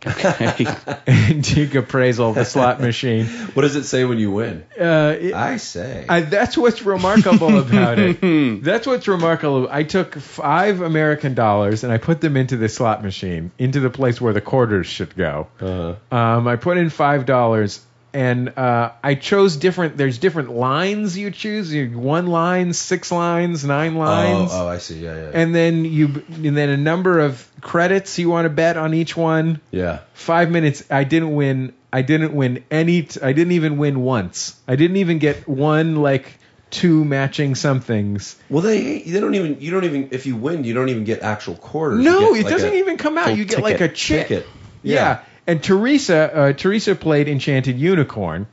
Antique Appraisal, the slot machine. What does it say when you win? Uh, it- I say. I, that's what's remarkable about it. That's what's remarkable. I took five American dollars and I put them into the slot machine, into the place where the quarters should go. uh, Um, I put in five dollars, and uh, I chose different. There's different lines you choose. You, one line, six lines, nine lines, oh, oh, I see. Yeah, yeah. and then you, and then a number of credits you want to bet on each one. yeah. Five minutes. I didn't win. I didn't win any. T- I didn't even win once. I didn't even get one like two matching somethings. Well, they they don't even you don't even if you win you don't even get actual quarters. You No, get it like doesn't a even come out. full You get like a ticket. chip. ticket. Yeah. Yeah. And Teresa, uh, Teresa played Enchanted Unicorn,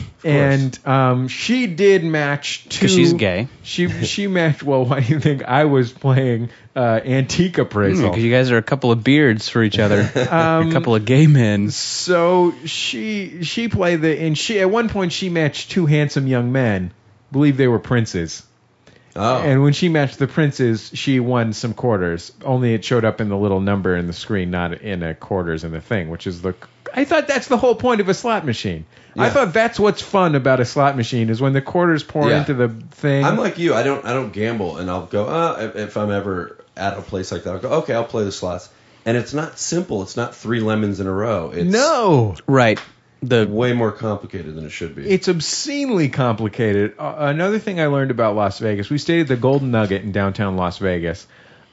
and um, she did match two. 'Cause she's gay. She she matched. Well, why do you think I was playing uh, Antique Appraisal? Because you guys are a couple of beards for each other. Um, a couple of gay men. So she she played the and she at one point she matched two handsome young men. Believe they were princes. Oh, And when she matched the princes, she won some quarters. Only it showed up in the little number in the screen, not in a quarters in the thing, which is the. I thought that's the whole point of a slot machine. I Yeah. thought that's what's fun about a slot machine is when the quarters pour Yeah. into the thing. I'm like you. I don't I don't gamble, and I'll go. Uh, if, if I'm ever at a place like that, I'll go. Okay, I'll play the slots. And it's not simple. It's not three lemons in a row. It's no, Right. The way more complicated than it should be. it's obscenely complicated. Uh, another thing I learned about Las Vegas, we stayed at the Golden Nugget in downtown Las Vegas.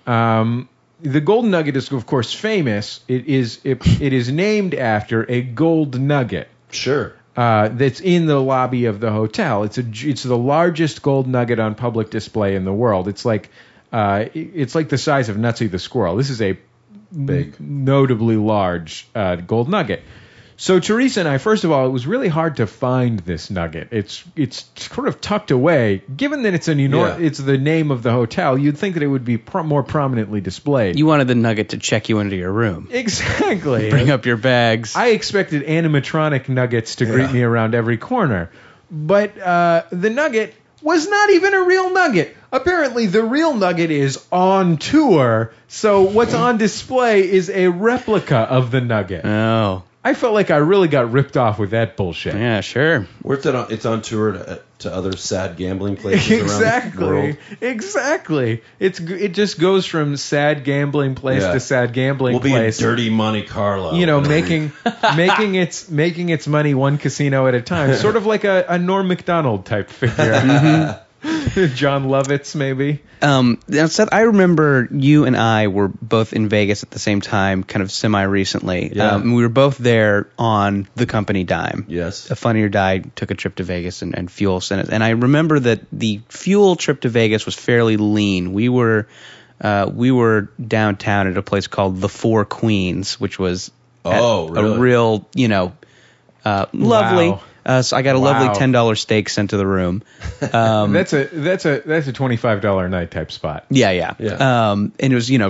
Um, the Golden Nugget is, of course, famous. It is it, it is named after a gold nugget. Sure. Uh, that's in the lobby of the hotel. It's a it's the largest gold nugget on public display in the world. It's like uh, it's like the size of Nutsy the squirrel. This is a Big. notably large uh, gold nugget. So Teresa and I, first of all, it was really hard to find this nugget. It's it's sort of tucked away. Given that it's an enor- Yeah. it's the name of the hotel, you'd think that it would be pro- more prominently displayed. you wanted the nugget to check you into your room. exactly. Bring up your bags. I expected animatronic nuggets to greet Yeah. me around every corner. But uh, the nugget was not even a real nugget. Apparently, the real nugget is on tour, so what's on display is a replica of the nugget. oh. I felt like I really got ripped off with that bullshit. Yeah, sure. Where it's on, it's on tour to, to other sad gambling places around the Exactly. world. Exactly. It's g- it just goes from sad gambling place Yeah. to sad gambling We'll be place. in dirty Monte Carlo. You know, making making its making its money one casino at a time, sort of like a, a Norm Macdonald type figure. John Lovitz, maybe. Um, now, Seth, I remember you and I were both in Vegas at the same time, kind of semi-recently. Yeah. Um, we were both there on the company dime. Yes. A Funny or Die took a trip to Vegas, and, and Fuel sent it. And I remember that the Fuel trip to Vegas was fairly lean. We were uh, we were downtown at a place called the Four Queens, which was at Oh, really? a real, you know, uh, lovely. Wow. Uh, so I got a Wow. lovely ten dollar steak sent to the room. Um, That's a that's a that's a twenty five dollar a night type spot. Yeah, yeah. Yeah. Um, and it was, you know,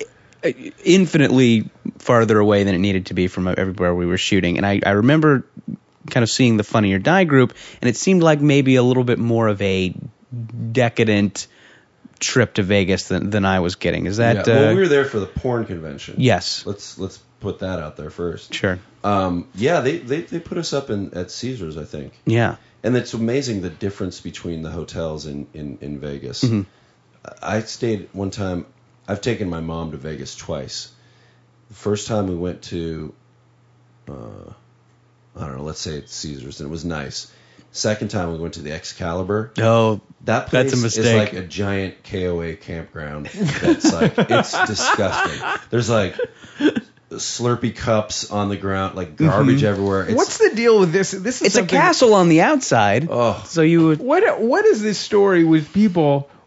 infinitely farther away than it needed to be from everywhere we were shooting. And I, I remember kind of seeing the Funny or Die group, and it seemed like maybe a little bit more of a decadent trip to Vegas than, than I was getting. Is that... yeah. Well, uh, we were there for the porn convention. Yes. Let's let's put that out there first. Sure. Um, yeah, they, they they put us up in at Caesars, I think. Yeah. And it's amazing the difference between the hotels in, in, in Vegas. Mm-hmm. I stayed one time. I've taken my mom to Vegas twice. The first time we went to, uh, I don't know, let's say it's Caesars, and it was nice. Second time we went to the Excalibur. Oh, That place That's a is mistake. like a giant K O A campground. That's like it's disgusting. There's like Slurpee cups on the ground, like garbage everywhere. It's, What's the deal with this? This is it's a something- castle on the outside. Oh. So you would... What what is this story with people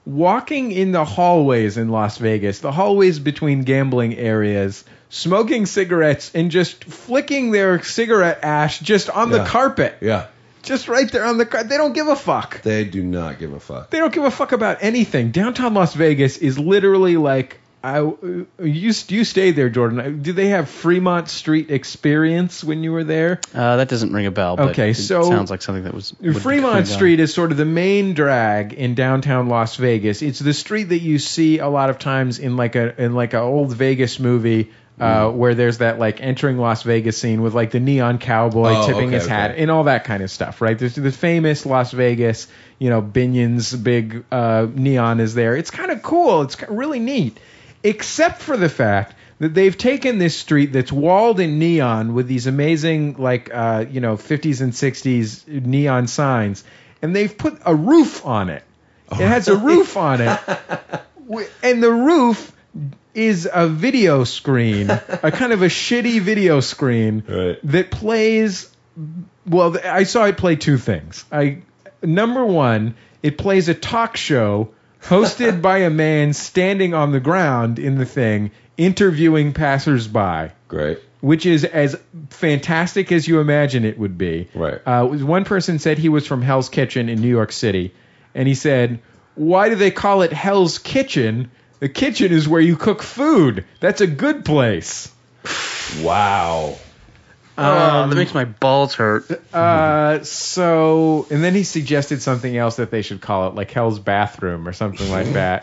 walking in the hallways in Las Vegas, the hallways between gambling areas, smoking cigarettes and just flicking their cigarette ash just on Yeah. the carpet. Yeah. Just right there on the carpet. They don't give a fuck. They do not give a fuck. They don't give a fuck about anything. Downtown Las Vegas is literally like, I, you, you stayed there, Jordan. Did they have Fremont Street experience when you were there? Uh, that doesn't ring a bell. But Okay, it so sounds like something that was would be Fremont coming Street is sort of the main drag in downtown Las Vegas. It's the street that you see a lot of times in like a in like an old Vegas movie. Uh, where there's that like entering Las Vegas scene with like the neon cowboy Oh, tipping okay, his hat okay. and all that kind of stuff, right? There's the famous Las Vegas, you know, Binion's big uh, neon is there. It's kind of cool. It's really neat, except for the fact that they've taken this street that's walled in neon with these amazing like uh, you know fifties and sixties neon signs, and they've put a roof on it. It has a roof on it, W- and the roof is a video screen, a kind of a shitty video screen Right. that plays. Well, th- I saw it play two things. I number one, it plays a talk show hosted by a man standing on the ground in the thing, interviewing passersby, Great. which is as fantastic as you imagine it would be. Right. Uh, one person said he was from Hell's Kitchen in New York City, and he said, "Why do they call it Hell's Kitchen? The kitchen is where you cook food. That's a good place." Wow. Oh, that makes my balls hurt. Uh, so, and then he suggested something else that they should call it, like Hell's Bathroom or something like that.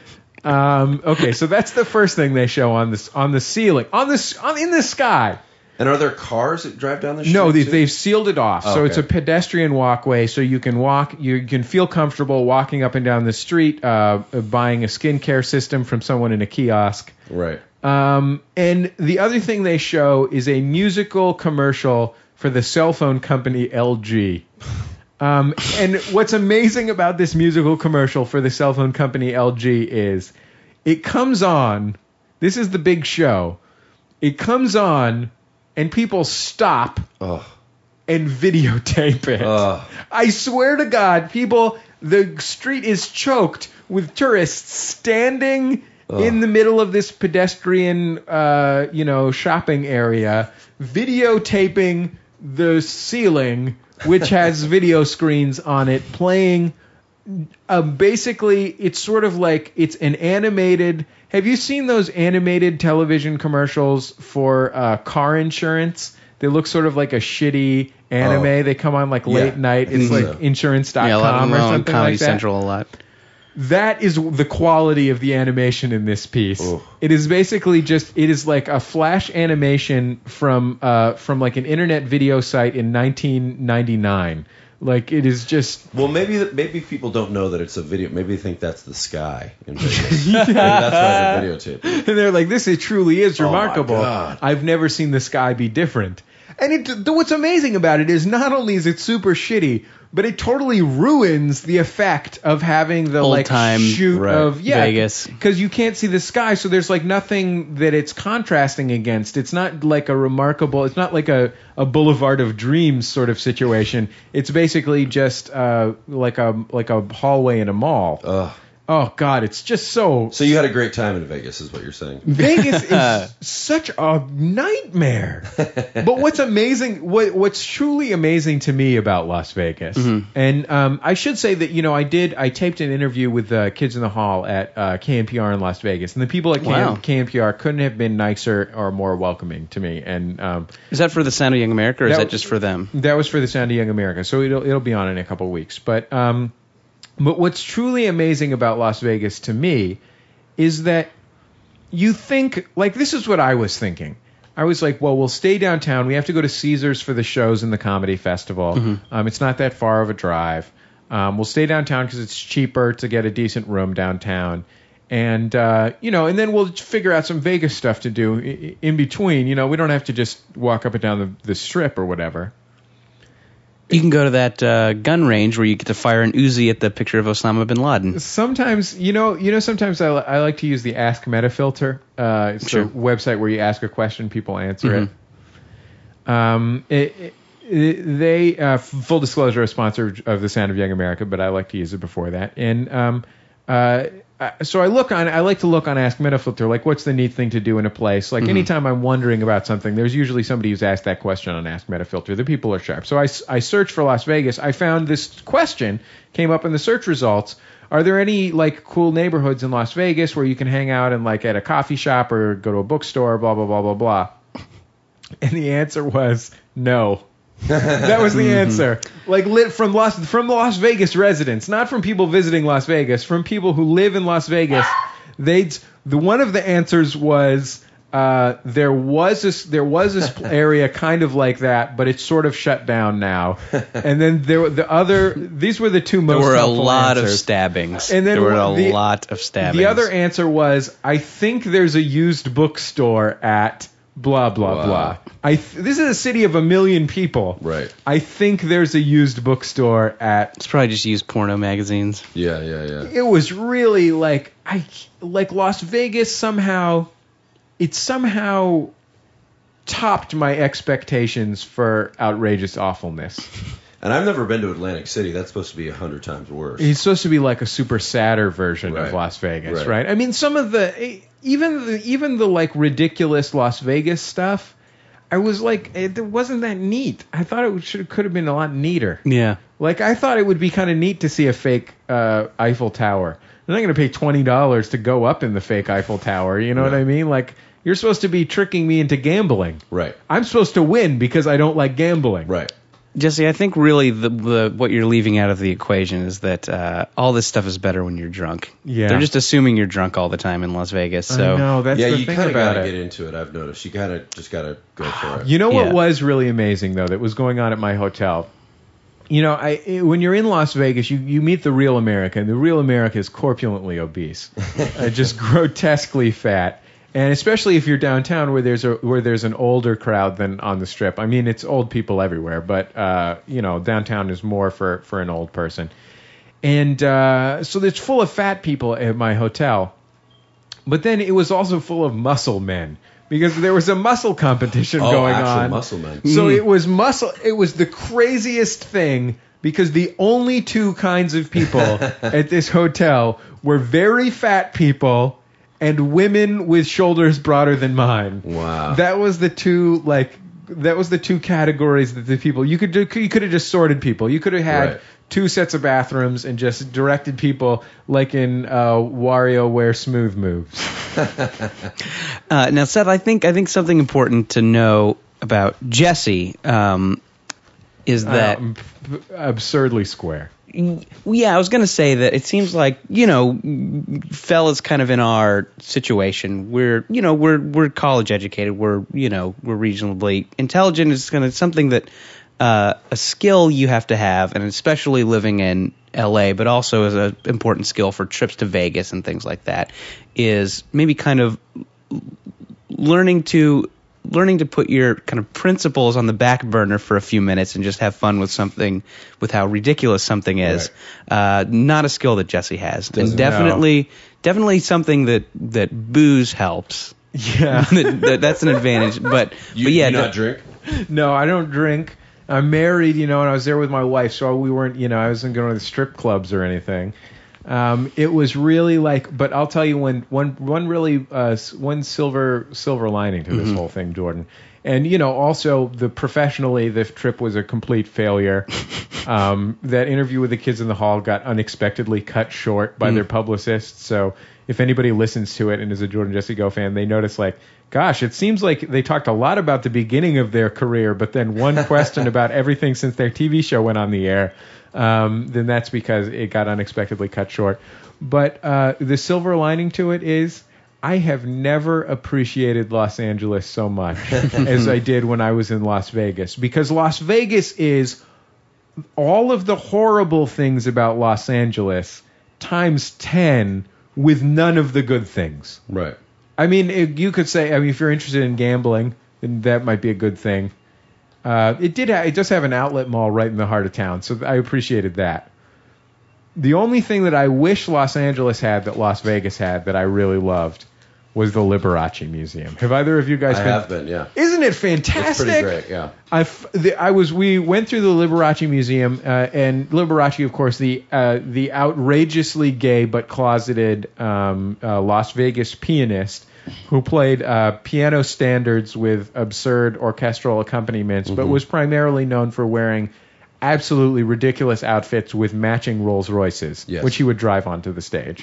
Um, okay, so that's the first thing they show on this on the ceiling, on this on in the sky. And are there cars that drive down the street? No, they, too? they've sealed it off. Oh, so it's a okay. pedestrian walkway, so you can walk, you can feel comfortable walking up and down the street, uh, buying a skincare system from someone in a kiosk. Right. Um, and the other thing they show is a musical commercial for the cell phone company L G. Um, and what's amazing about this musical commercial for the cell phone company L G is it comes on. This is the big show. It comes on, and people stop Oh. and videotape it. Ugh. I swear to God, people, the street is choked with tourists standing in the middle of this pedestrian, uh, you know, shopping area, videotaping the ceiling, which has video screens on it, playing. Uh, basically, it's sort of like it's an animated. Have you seen those animated television commercials for uh, car insurance? They look sort of like a shitty anime. Oh. They come on like Yeah, late night. I It's think like so. insurance dot com Yeah, a lot of them or are on something Comedy like that. Central a lot. That is the quality of the animation in this piece. Ooh. It is basically just it is like a flash animation from uh, from like an internet video site in nineteen ninety-nine. Like it is just Well, maybe that maybe people don't know that it's a video. Maybe they think that's the sky in Vegas. Maybe that's why they're videotaping. and they're like, this it truly is Oh my remarkable. God. I've never seen the sky be different. And it, th- what's amazing about it is not only is it super shitty, but it totally ruins the effect of having the like Old-time shoot right, of yeah, Vegas. because you can't see the sky, so there's like nothing that it's contrasting against. It's not like a remarkable. It's not like a, a Boulevard of Dreams sort of situation. It's basically just uh, like a like a hallway in a mall. Ugh. Oh God, it's just so. So you had a great time in Vegas, is what you're saying. Vegas is such a nightmare. But what's amazing, what, what's truly amazing to me about Las Vegas, and um, I should say that, you know, I did, I taped an interview with uh, Kids in the Hall at uh, K N P R in Las Vegas, and the people at K- Wow. K N P R couldn't have been nicer or more welcoming to me. And um, Is that for the Sound of Young America, or is That- that just for them? that was for the Sound of Young America, so it'll it'll be on in a couple of weeks. But um, but what's truly amazing about Las Vegas to me is that you think like this is what I was thinking. I was like, well, we'll stay downtown. We have to go to Caesars for the shows and the comedy festival. Um, it's not that far of a drive. Um, we'll stay downtown because it's cheaper to get a decent room downtown. And, uh, you know, and then we'll figure out some Vegas stuff to do i- in between. You know, we don't have to just walk up and down the, the strip or whatever. You can go to that uh, gun range where you get to fire an Uzi at the picture of Osama bin Laden. Sometimes, you know, you know, sometimes I, li- I like to use the Ask Meta filter. Uh, it's Sure. a website where you ask a question, people answer it. Um, it, it, it- they uh, f- full disclosure, a sponsor of the Sound of Young America, but I like to use it before that. And um, uh, uh, so I look on. I like to look on Ask Metafilter. Like, what's the neat thing to do in a place? Like, Mm-hmm. anytime I'm wondering about something, there's usually somebody who's asked that question on Ask Metafilter. The people are sharp. So I, s- I searched for Las Vegas. I found this question came up in the search results. Are there any like cool neighborhoods in Las Vegas where you can hang out and like at a coffee shop or go to a bookstore? Blah blah blah blah blah. And the answer was no. That was the answer. Like lit from Las from Las Vegas residents, not from people visiting Las Vegas, from people who live in Las Vegas. They'd the one of the answers was uh, there was this there was this area kind of like that, but it's sort of shut down now. And then there were the other. These were the two most. There were a helpful lot answers. of stabbings. And then there were a the- lot of stabbings. The other answer was, I think there's a used bookstore at blah blah Wow. blah. I th- this is a city of a million people. Right. I think there's a used bookstore at. It's probably just used porno magazines. Yeah, yeah, yeah. It was really like I like Las Vegas somehow. It somehow topped my expectations for outrageous awfulness. And I've never been to Atlantic City. That's supposed to be a hundred times worse. It's supposed to be like a super sadder version Right. of Las Vegas, Right. right. I mean, some of the even the even the like ridiculous Las Vegas stuff, I was like, it wasn't that neat. I thought it should could have been a lot neater. Yeah. Like I thought it would be kind of neat to see a fake uh, Eiffel Tower. I'm not going to pay twenty dollars to go up in the fake Eiffel Tower. You know what Right. I mean? Like you're supposed to be tricking me into gambling. Right. I'm supposed to win because I don't like gambling. Right. Jesse, I think really the, the what you're leaving out of the equation is that uh, all this stuff is better when you're drunk. Yeah. They're just assuming you're drunk all the time in Las Vegas. So I know that's yeah, the you thing kind of about got to it. get into it. I've noticed. You kind of just got to go for it. You know what Yeah. was really amazing though that was going on at my hotel? You know, I when you're in Las Vegas, you, you meet the real America, and the real America is corpulently obese, uh, just grotesquely fat, and especially if you're downtown where there's a where there's an older crowd than on the Strip. I mean, it's old people everywhere, but uh, you know, downtown is more for for an old person, and uh, so it's full of fat people at my hotel. But then it was also full of muscle men because there was a muscle competition Oh, going actual on. muscle men. So it was muscle. It was the craziest thing because the only two kinds of people at this hotel were very fat people and women with shoulders broader than mine. Wow. That was the two like. That was the two categories that the people you could do. You could have just sorted people. You could have had Right. two sets of bathrooms and just directed people like in uh, WarioWare Smooth Moves. uh, now, Seth, I think I think something important to know about Jesse um, is that. Um, p- absurdly square. Well, yeah, I was going to say that it seems like, you know, fellas kind of in our situation, we're, you know, we're we're college educated, we're, you know, we're reasonably intelligent. It's kind of something that uh, a skill you have to have, and especially living in L A, but also as an important skill for trips to Vegas and things like that, is maybe kind of learning to learning to put your kind of principles on the back burner for a few minutes and just have fun with something, with how ridiculous something is. Uh, not a skill that Jesse has, Doesn't- and definitely, definitely something that that booze helps. Yeah. That- that- that's an advantage. But You, but yeah, you no- not drink? No, I don't drink. I'm married, you know, and I was there with my wife, so we weren't, you know, I wasn't going to the strip clubs or anything. Um, it was really like, but I'll tell you when one one really uh, s- one silver silver lining to this whole thing, Jordan. And you know, also the professionally, the trip was a complete failure. Um, that interview with the kids in the hall got unexpectedly cut short by their publicists. So if anybody listens to it and is a Jordan Jesse Go fan, they notice like, gosh, it seems like they talked a lot about the beginning of their career, but then one question about everything since their T V show went on the air. Um, then that's because it got unexpectedly cut short. But uh, the silver lining to it is I have never appreciated Los Angeles so much as I did when I was in Las Vegas. Because Las Vegas is all of the horrible things about Los Angeles times ten with none of the good things. Right. I mean, it, you could say, I mean, if you're interested in gambling, then that might be a good thing. Uh, it did. Ha- it does have an outlet mall right in the heart of town, so I appreciated that. The only thing that I wish Los Angeles had that Las Vegas had that I really loved was the Liberace Museum. Have either of you guys I been? have been, yeah. Isn't it fantastic? It's pretty great, yeah. I, f- the, I was. We went through the Liberace Museum, uh, and Liberace, of course, the uh, the outrageously gay but closeted um, uh, Las Vegas pianist who played uh, piano standards with absurd orchestral accompaniments, but was primarily known for wearing absolutely ridiculous outfits with matching Rolls Royces, Yes. which he would drive onto the stage.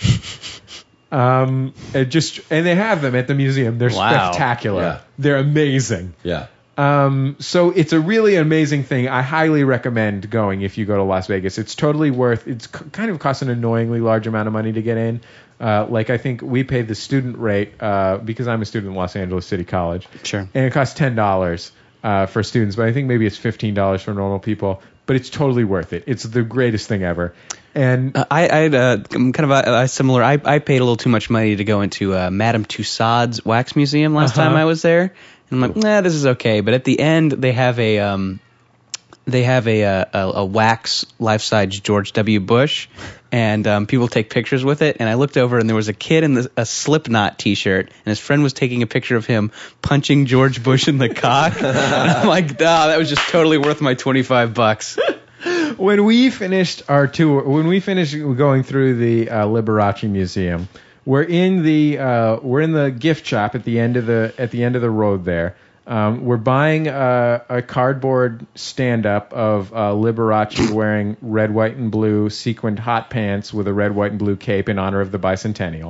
um, it just and they have them at the museum. They're Wow. spectacular. Yeah. They're amazing. Yeah. Um, so it's a really amazing thing. I highly recommend going if you go to Las Vegas. It's totally worth. It's c- kind of costs an annoyingly large amount of money to get in. Uh, like I think we paid the student rate uh, because I'm a student in Los Angeles City College. Sure. And it costs ten dollars uh, for students, but I think maybe it's fifteen dollars for normal people. But it's totally worth it. It's the greatest thing ever. And Uh, I, I had uh, kind of a, a similar. I, I paid a little too much money to go into uh, Madame Tussauds Wax Museum last Uh-huh. time I was there, and I'm like, nah, this is okay. But at the end, they have a um, they have a a, a, a wax life-size George W. Bush, and um, people take pictures with it. And I looked over, and there was a kid in the, a Slipknot T-shirt, and his friend was taking a picture of him punching George Bush in the cock. And I'm like, ah, that was just totally worth my twenty-five bucks. when we finished our tour, when we finished going through the uh, Liberace Museum, we're in the uh, we're in the gift shop at the end of the at the end of the road there. Um, we're buying a, a cardboard stand-up of uh, Liberace wearing red, white, and blue sequined hot pants with a red, white, and blue cape in honor of the bicentennial.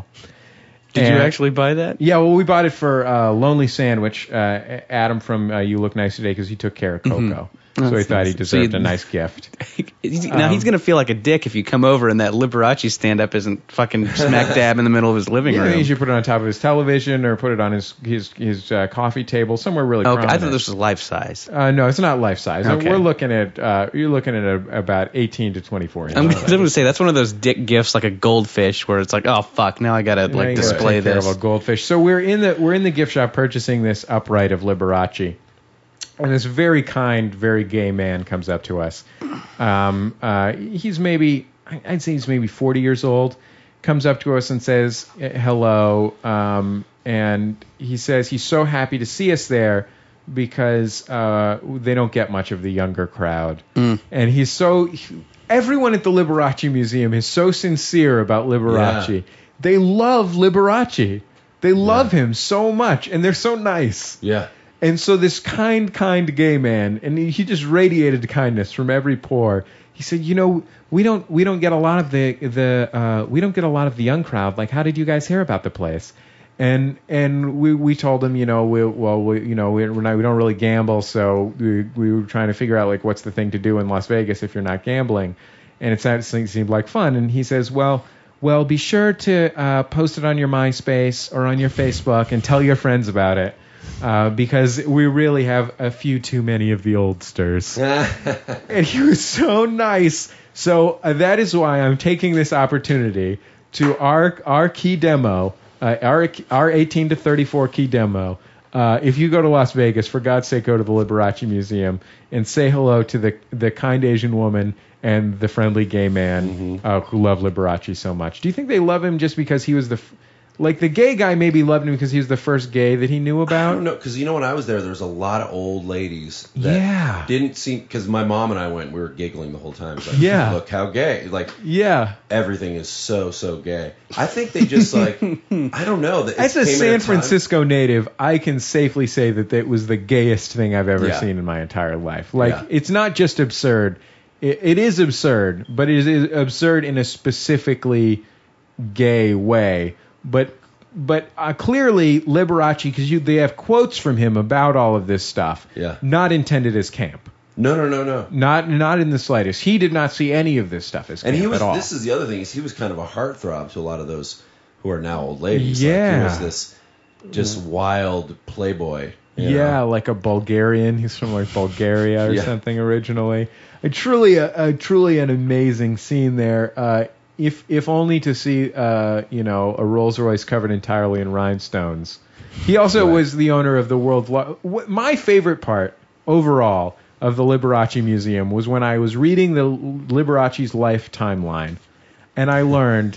Did And- you actually buy that? Yeah, well, we bought it for uh, Lonely Sandwich. Uh, Adam from uh, You Look Nice Today because he took care of Coco. So he That's thought he nice. deserved So a you- nice gift. He's- now Um, he's gonna feel like a dick if you come over and that Liberace stand-up isn't fucking smack dab in the middle of his living Yeah, room. you should put it on top of his television or put it on his his his uh, coffee table somewhere really. Okay, I prominent. thought this was life size. Uh, no, it's not life size. Okay. We're looking at uh, you're looking at a, about eighteen to twenty-four inches. I'm, I'm gonna say that's one of those dick gifts, like a goldfish, where it's like, oh fuck, now I gotta Now like you gotta display take care this. of a goldfish. So we're in the we're in the gift shop purchasing this upright of Liberace, and this very kind, very gay man comes up to us. Um, uh, he's maybe I'd say he's maybe forty years old. Comes up to us and says hello, um, and he says he's so happy to see us there because uh, they don't get much of the younger crowd, Mm. and he's so. Everyone at the Liberace Museum is so sincere about Liberace. Yeah. They love Liberace. They love him so much, and they're so nice. Yeah. And so this kind, kind gay man, and he, he just radiated kindness from every pore. He said, "You know, we don't we don't get a lot of the the uh, we don't get a lot of the young crowd. Like, how did you guys hear about the place?" And and we we told him, you know, we well we you know we're not we don't really gamble, so we we were trying to figure out like what's the thing to do in Las Vegas if you're not gambling, and it sounded, it seemed like fun. And he says, well. Well, be sure to uh, post it on your MySpace or on your Facebook and tell your friends about it uh, because we really have a few too many of the oldsters. And he was so nice. So uh, that is why I'm taking this opportunity to our our key demo, uh, our our eighteen to thirty-four key demo. Uh, if you go to Las Vegas, for God's sake, go to the Liberace Museum and say hello to the the kind Asian woman and the friendly gay man uh, who love Liberace so much. Do you think they love him just because he was the, f- like the gay guy maybe loved him because he was the first gay that he knew I about? don't know, because you know when I was there, there was a lot of old ladies that Yeah. didn't seem, because my mom and I went, we were giggling the whole time. It's like, Yeah. look how gay. Like, Yeah. everything is so, so gay. I think they just like, I don't know. That it As a came at San time- Francisco native, I can safely say that it was the gayest thing I've ever Yeah. seen in my entire life. Like, Yeah. it's not just absurd. It, it is absurd, but it is absurd in a specifically gay way. But but uh, clearly Liberace, because you they have quotes from him about all of this stuff. Yeah. Not intended as camp. No, no, no, no. Not not in the slightest. He did not see any of this stuff as camp And he was, at all. this is the other thing, is he was kind of a heartthrob to a lot of those who are now old ladies. Like, Yeah. he was this just wild playboy. you Yeah, know? like a Bulgarian. He's from like Bulgaria or Yeah. something originally. A truly, a, a truly an amazing scene there. Uh, if if only to see, uh, you know, a Rolls Royce covered entirely in rhinestones. He also Right. was the owner of the world. Lo- wh- My favorite part overall of the Liberace Museum was when I was reading the Liberace's life timeline, and I learned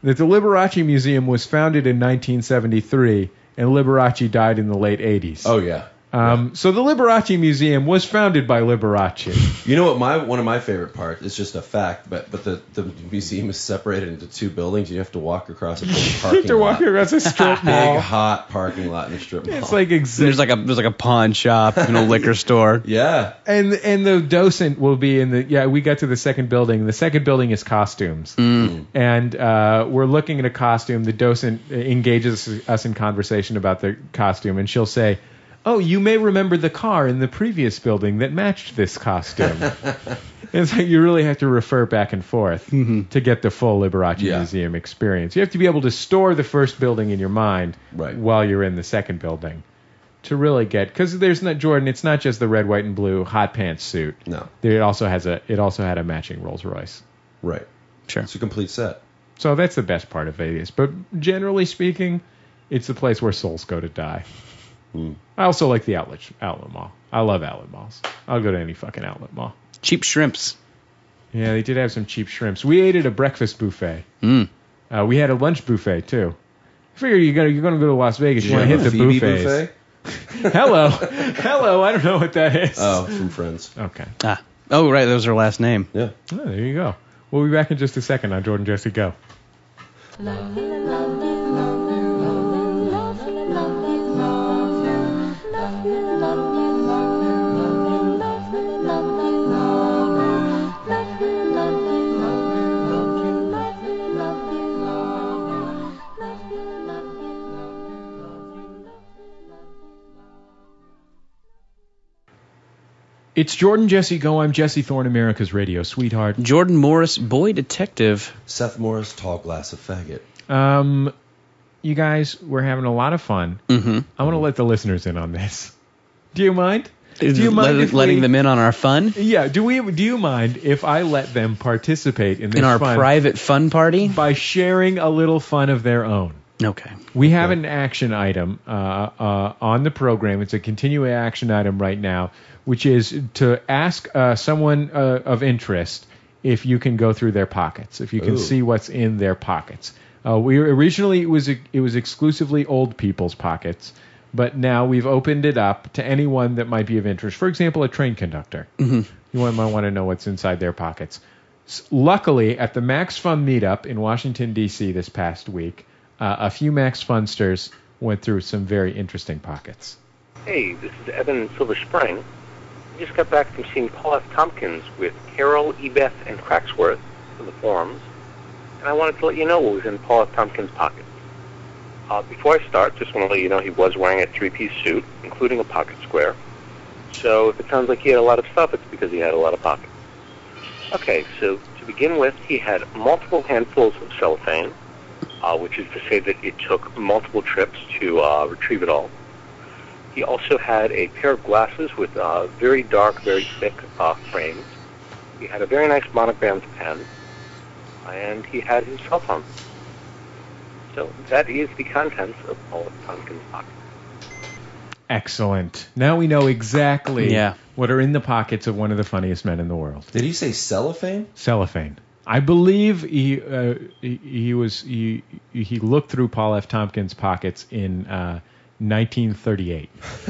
that the Liberace Museum was founded in nineteen seventy-three, and Liberace died in the late eighties. Oh yeah. Um, so the Liberace Museum was founded by Liberace. You know what? My one of my favorite parts. It's just a fact, but but the, the museum is separated into two buildings. You have to walk across a big You parking have to walk lot. across a strip mall. Big hot parking lot in a strip mall. It's like exa- There's like a there's like a pawn shop and a liquor store. yeah. and and the docent will be in the yeah. We got to the second building. The second building is costumes, and uh, we're looking at a costume. The docent engages us in conversation about the costume, and she'll say, "Oh, you may remember the car in the previous building that matched this costume." It's like you really have to refer back and forth to get the full Liberace Yeah. Museum experience. You have to be able to store the first building in your mind Right. while you're in the second building to really get, because there's not Jordan. It's not just the red, white, and blue hot pants suit. No. It also has a it also had a matching Rolls Royce. Right. Sure. It's a complete set. So that's the best part of Vegas. But generally speaking, it's the place where souls go to die. I also like the outlet outlet mall. I love outlet malls. I'll go to any fucking outlet mall. Cheap shrimps. Yeah, they did have some cheap shrimps. We ate at a breakfast buffet. Mm. Uh, we had a lunch buffet too. I figure you're gonna you're gonna go to Las Vegas. You want to hit the Phoebe buffets. buffet? Hello, hello. I don't know what that is. Oh, from Friends. Okay. Ah. Oh, right. That was her last name. Yeah. Oh, there you go. We'll be back in just a second on Jordan Jesse Go. It's Jordan Jesse Go. I'm Jesse Thorne, America's radio sweetheart. Jordan Morris, boy detective. Seth Morris, tall glass of faggot. Um, you guys, we're having a lot of fun. Mm-hmm. I want to let the listeners in on this. Do you mind? Do Is you mind let- if letting we- them in on our fun? Yeah. Do we? Do you mind if I let them participate in this In our fun private fun party? by sharing a little fun of their own? Okay. We have an action item uh, uh, on the program. It's a continuing action item right now, which is to ask uh, someone uh, of interest if you can go through their pockets, if you can Ooh. see what's in their pockets. Uh, we originally it was it was exclusively old people's pockets, but now we've opened it up to anyone that might be of interest. For example, a train conductor. Mm-hmm. You might want to know what's inside their pockets. S- Luckily, at the Max Fun meetup in Washington D C this past week, uh, a few Max Funsters went through some very interesting pockets. Hey, this is Evan in Silver Spring. I just got back from seeing Paul F. Tompkins with Carol, Ebeth, and Cracksworth for the forums, and I wanted to let you know what was in Paul F. Tompkins' pockets. Uh, before I start, just want to let you know he was wearing a three-piece suit, including a pocket square. So if it sounds like he had a lot of stuff, it's because he had a lot of pockets. Okay, so to begin with, he had multiple handfuls of cellophane, uh, which is to say that it took multiple trips to uh, retrieve it all. He also had a pair of glasses with uh, very dark, very thick uh, frames. He had a very nice monogrammed pen, and he had his cell phone. So that is the contents of Paul F. Tompkins' pocket. Excellent. Now we know exactly Yeah. what are in the pockets of one of the funniest men in the world. Did he say cellophane? Cellophane. I believe he uh, he, he was he he looked through Paul F. Tompkins' pockets in uh, nineteen thirty-eight.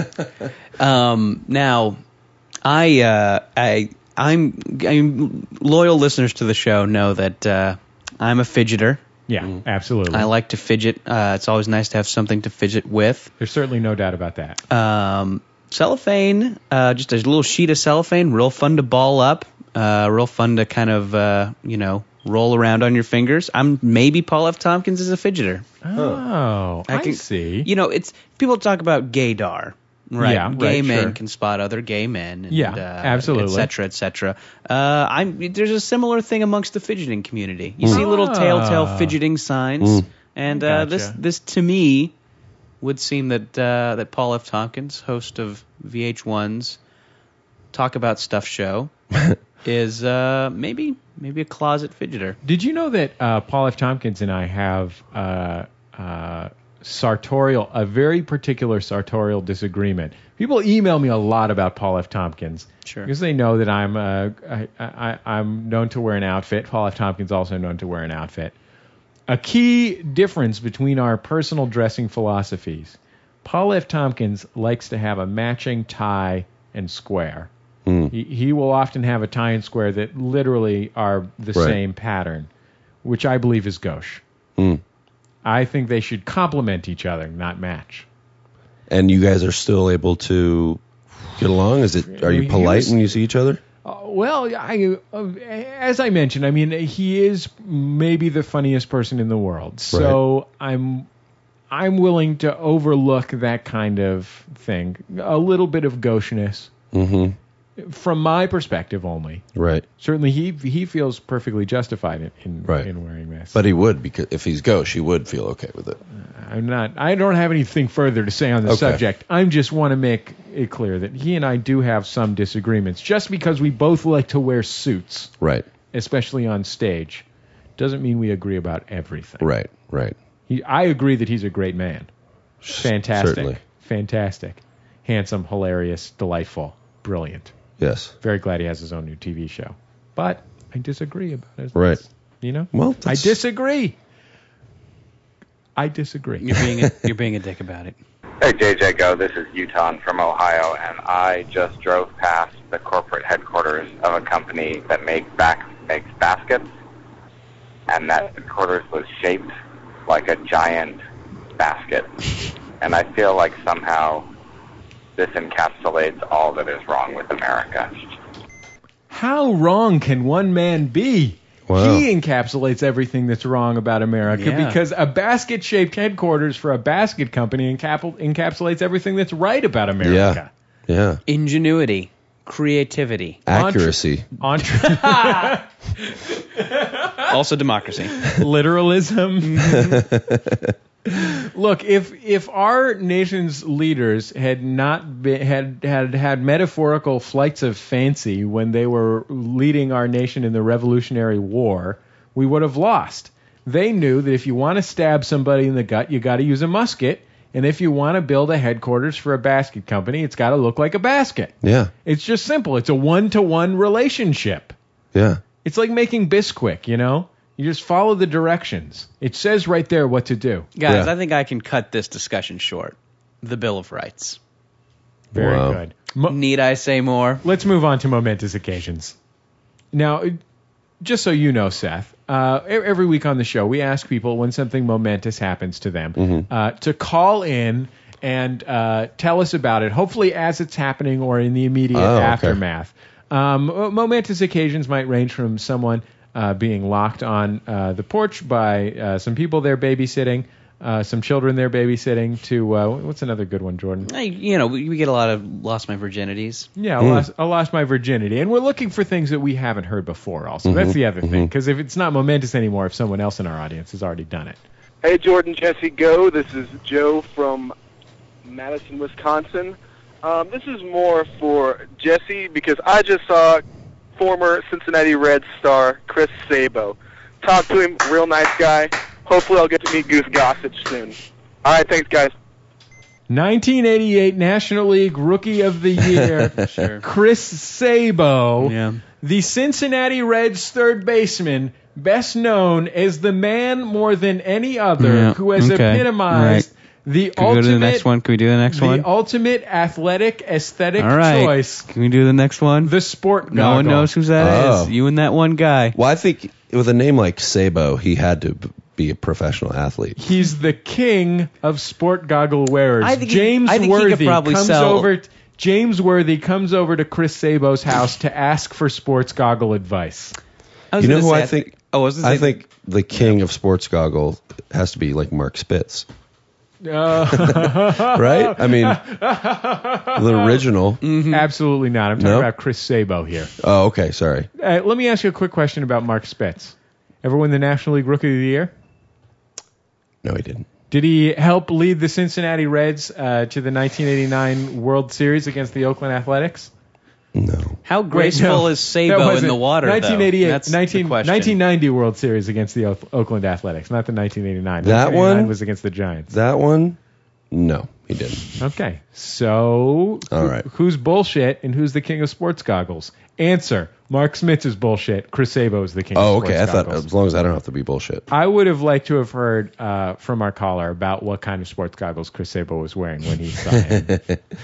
Um, now, I, uh, I, I'm, I'm, loyal listeners to the show know that uh, I'm a fidgeter. Yeah, absolutely. I like to fidget. Uh, it's always nice to have something to fidget with. There's certainly no doubt about that. Um, cellophane, uh, just a little sheet of cellophane, real fun to ball up, uh, real fun to kind of, uh, you know, roll around on your fingers. I'm maybe Paul F. Tompkins is a fidgeter. Oh, I, can see. You know, it's people talk about gaydar. Right, Yeah, gay right, men sure. can spot other gay men. And, Yeah, uh, absolutely. et cetera, et cetera. Uh, I'm there's a similar thing amongst the fidgeting community. You see little Ah. telltale fidgeting signs, and uh, Gotcha. this this to me would seem that uh, that Paul F. Tompkins, host of V H one's Talk About Stuff show, is uh, maybe maybe a closet fidgeter. Did you know that uh, Paul F. Tompkins and I have uh, uh, sartorial, a very particular sartorial disagreement? People email me a lot about Paul F. Tompkins Sure. because they know that I'm uh, I, I, I'm known to wear an outfit. Paul F. Tompkins also known to wear an outfit, A key difference between our personal dressing philosophies. Paul F. Tompkins likes to have a matching tie and square. Mm. He, he will often have a tie and square that literally are the Right. same pattern, which I believe is gauche. Mm. I think they should complement each other, not match. And you guys are still able to get along? Is it? Are you He polite was- when you see each other? Uh, well, I, uh, as I mentioned, I mean, he is maybe the funniest person in the world. So I'm I'm willing to overlook that kind of thing. A little bit of gaucheness, Mm-hmm. from my perspective only. Right. Certainly, he he feels perfectly justified in in, Right. in wearing this. But he would, because if he's gauche, he would feel okay with it. I'm not. I don't have anything further to say on the Okay. subject. I just want to make it clear that he and I do have some disagreements. Just because we both like to wear suits, Right. especially on stage, doesn't mean we agree about everything. Right. Right. He, I agree that he's a great man. Fantastic. Certainly. Fantastic. Handsome, hilarious, delightful, brilliant. Yes. Very glad he has his own new T V show. But I disagree about it. Right. You know? Well, I that's- disagree. I disagree. You're being a, you're being a dick about it. Hey, J J Go, this is Utah from Ohio, and I just drove past the corporate headquarters of a company that make back, makes baskets, and that headquarters was shaped like a giant basket. And I feel like somehow this encapsulates all that is wrong with America. How wrong can one man be? Wow. He encapsulates everything that's wrong about America Yeah. because a basket-shaped headquarters for a basket company encap- encapsulates everything that's right about America. Yeah. Ingenuity, creativity, Accuracy. Entre- also democracy. literalism. Look, if if our nation's leaders had not been, had had had metaphorical flights of fancy when they were leading our nation in the Revolutionary War, we would have lost. They knew that if you want to stab somebody in the gut, you got to use a musket, and if you want to build a headquarters for a basket company, it's got to look like a basket. Yeah. It's just simple. It's a one-to-one relationship. Yeah. It's like making Bisquick, you know? You just follow the directions. It says right there what to do. Guys, Yeah. I think I can cut this discussion short. The Bill of Rights. Very Wow. good. Mo- Need I say more? Let's move on to momentous occasions. Now, just so you know, Seth, uh, e- every week on the show, we ask people when something momentous happens to them Mm-hmm. uh, to call in and uh, tell us about it, hopefully as it's happening or in the immediate Oh, okay. aftermath. Um, momentous occasions might range from someone uh, being locked on uh, the porch by uh, some people they're babysitting, uh, some children they're babysitting, to, uh, what's another good one, Jordan? I, you know, we, we get a lot of lost my virginities. Yeah, I, lost, I lost my virginity. And we're looking for things that we haven't heard before also. That's the other thing. Because if it's not momentous anymore, if someone else in our audience has already done it. Hey, Jordan, Jesse, Go. This is Joe from Madison, Wisconsin. Um, this is more for Jesse because I just saw former Cincinnati Reds star Chris Sabo. Talked to him, real nice guy. Hopefully I'll get to meet Goose Gossage soon. All right, thanks, guys. nineteen eighty-eight National League Rookie of the Year, Sure. Chris Sabo, Yeah. the Cincinnati Reds third baseman, best known as the man more than any other Yeah, who has okay, epitomized right. the Can we ultimate go to the next one? Can we do the next the one? ultimate athletic aesthetic All right. choice, Can we do the next one? the sport goggle. No one knows who that is. Oh. You and that one guy. Well, I think with a name like Sabo, he had to b- be a professional athlete. He's the king of sport goggle wearers. I think he- James I think he could Worthy probably comes sell- over. James Worthy comes over to Chris Sabo's house to ask for sports goggle advice. I was You know gonna who say, I think? Oh, was this I think the king of sports goggle has to be like Mark Spitz, Uh, right? I mean, the original. Absolutely not. I'm talking No? about Chris Sabo here. Oh, okay. Sorry. Uh, let me ask you a quick question about Mark Spitz. Ever win the National League Rookie of the Year? No, he didn't. Did he help lead the Cincinnati Reds uh, to the nineteen eighty-nine World Series against the Oakland Athletics? No. How Wait, graceful no. is That Sabo in wasn't- the water, nineteen though? eighty-eight, That's nineteen the question. nineteen ninety World Series against the O- Oakland Athletics, not the nineteen eighty-nine. That nineteen eighty-nine one? was against the Giants. That one, No, he didn't. Okay, so All who- right. who's bullshit and who's the king of sports goggles? Answer: Mark Smith is bullshit. Chris Sabo is the king Oh, of sports okay. I thought goggles. as long as I don't have to be bullshit. I would have liked to have heard uh, from our caller about what kind of sports goggles Chris Sabo was wearing when he saw him.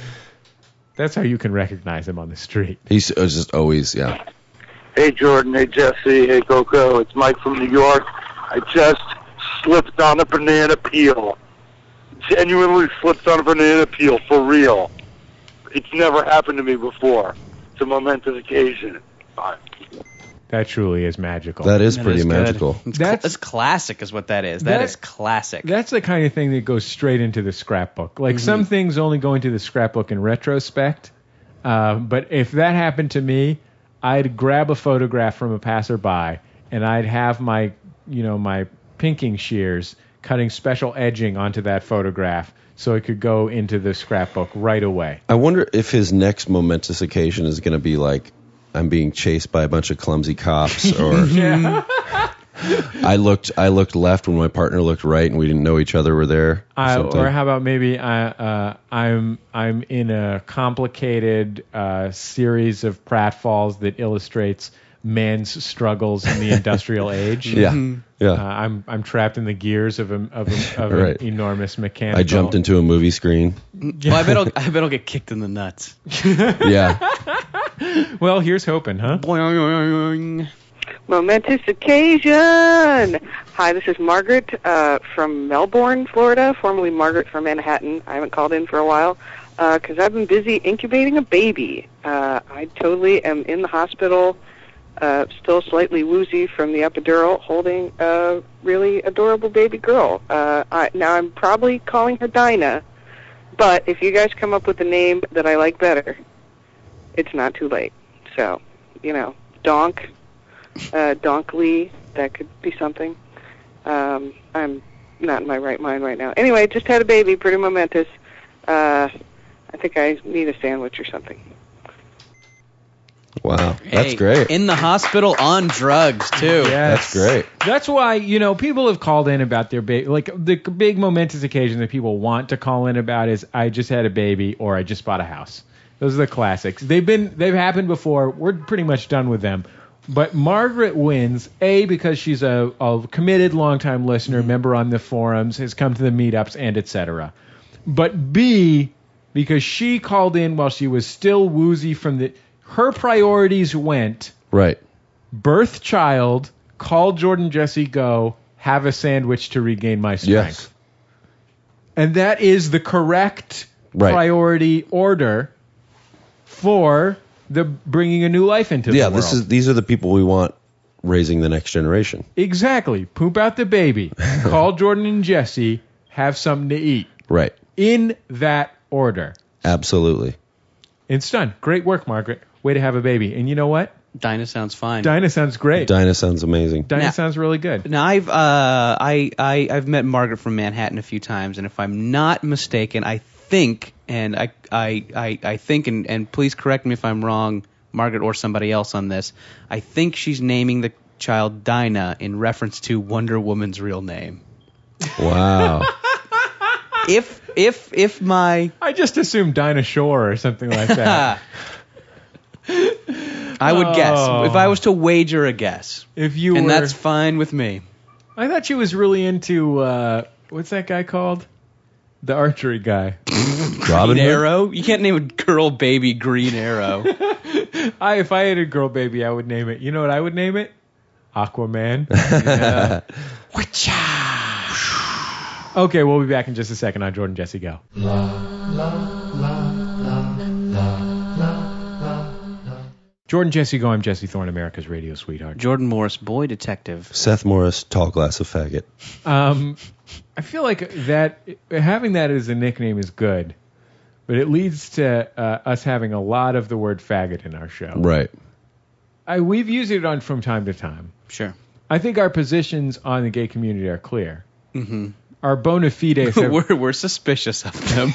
That's how you can recognize him on the street. He's it was just always, yeah. Hey, Jordan. Hey, Jesse. Hey, Coco. It's Mike from New York. I just slipped on a banana peel. Genuinely slipped on a banana peel, for real. It's never happened to me before. It's a momentous occasion. Bye. That truly is magical. That is That pretty is good. magical. It's, That's- cl- it's classic is what that is. That That- is classic. That's the kind of thing that goes straight into the scrapbook. Like some things only go into the scrapbook in retrospect. Uh, but if that happened to me, I'd grab a photograph from a passerby and I'd have my, you know, my pinking shears cutting special edging onto that photograph so it could go into the scrapbook right away. I wonder if his next momentous occasion is going to be like, I'm being chased by a bunch of clumsy cops, or Yeah. I looked I looked left when my partner looked right, and we didn't know each other were there. Or, I, something. or how about maybe I, uh, I'm I'm in a complicated uh, series of pratfalls that illustrates man's struggles in the industrial age. yeah, yeah. Uh, I'm I'm trapped in the gears of a, of, a, of Right. an enormous mechanical. I jumped into a movie screen. well, I bet I'll, I bet I'll get kicked in the nuts. Yeah, Well, here's hoping, huh? Boing. Momentous occasion. Hi, this is Margaret uh, from Melbourne, Florida, formerly Margaret from Manhattan. I haven't called in for a while because I've been busy incubating a baby. Uh, I totally am in the hospital, uh, still slightly woozy from the epidural, holding a really adorable baby girl. Uh, I, now, I'm probably calling her Dinah, but if you guys come up with a name that I like better, it's not too late. So, you know, Donk. Uh, Donkley, that could be something. Um, I'm not in my right mind right now. Anyway, just had a baby, pretty momentous. Uh, I think I need a sandwich or something. wow, that's Hey, great. In the hospital on drugs, too. Yes. That's great. That's why, you know, people have called in about their baby. Like, the big momentous occasion that people want to call in about is, I just had a baby or I just bought a house. Those are the classics. They've been, they've happened before. We're pretty much done with them. But Margaret wins, A, because she's a, a committed longtime listener, member on the forums, has come to the meetups, and et cetera. But B, because she called in while she was still woozy from the... Her priorities went Right. birth child, call Jordan Jesse Go, have a sandwich to regain my strength. Yes. And that is the correct Right. priority order for the bringing a new life into Yeah. the world. This is these are the people we want raising the next generation. Exactly. Poop out the baby. Call Jordan and Jesse. Have something to eat. Right. In that order. Absolutely. It's done. Great work, Margaret. Way to have a baby. And you know what? Dinah sounds fine. Dinah sounds great. Dinah sounds amazing. Dinah Now- sounds really good. Now I've uh, I, I I've met Margaret from Manhattan a few times, and if I'm not mistaken, I think, and I I, I, I think, and, and please correct me if I'm wrong, Margaret or somebody else on this. I think she's naming the child Dinah in reference to Wonder Woman's real name. Wow. If if if my I just assumed Dinah Shore or something like that. I would guess Oh. if I was to wager a guess, If you and were, that's fine with me. I thought she was really into uh, what's that guy called? The archery guy. Robin Green Hood? Arrow? You can't name a girl baby Green Arrow. I if I had a girl baby, I would name it. You know what I would name it? Aquaman. Yeah. Okay, we'll be back in just a second on Jordan Jesse Go. Jordan Jesse Go. I'm Jesse Thorne, America's radio sweetheart. Jordan Morris, boy detective. Seth Morris, tall glass of faggot. Um, I feel like that having that as a nickname is good, but it leads to uh, us having a lot of the word faggot in our show. Right. I, we've used it on from time to time. Sure. I think our positions on the gay community are clear. Mm-hmm. Our bona fides have, we're, we're suspicious of them.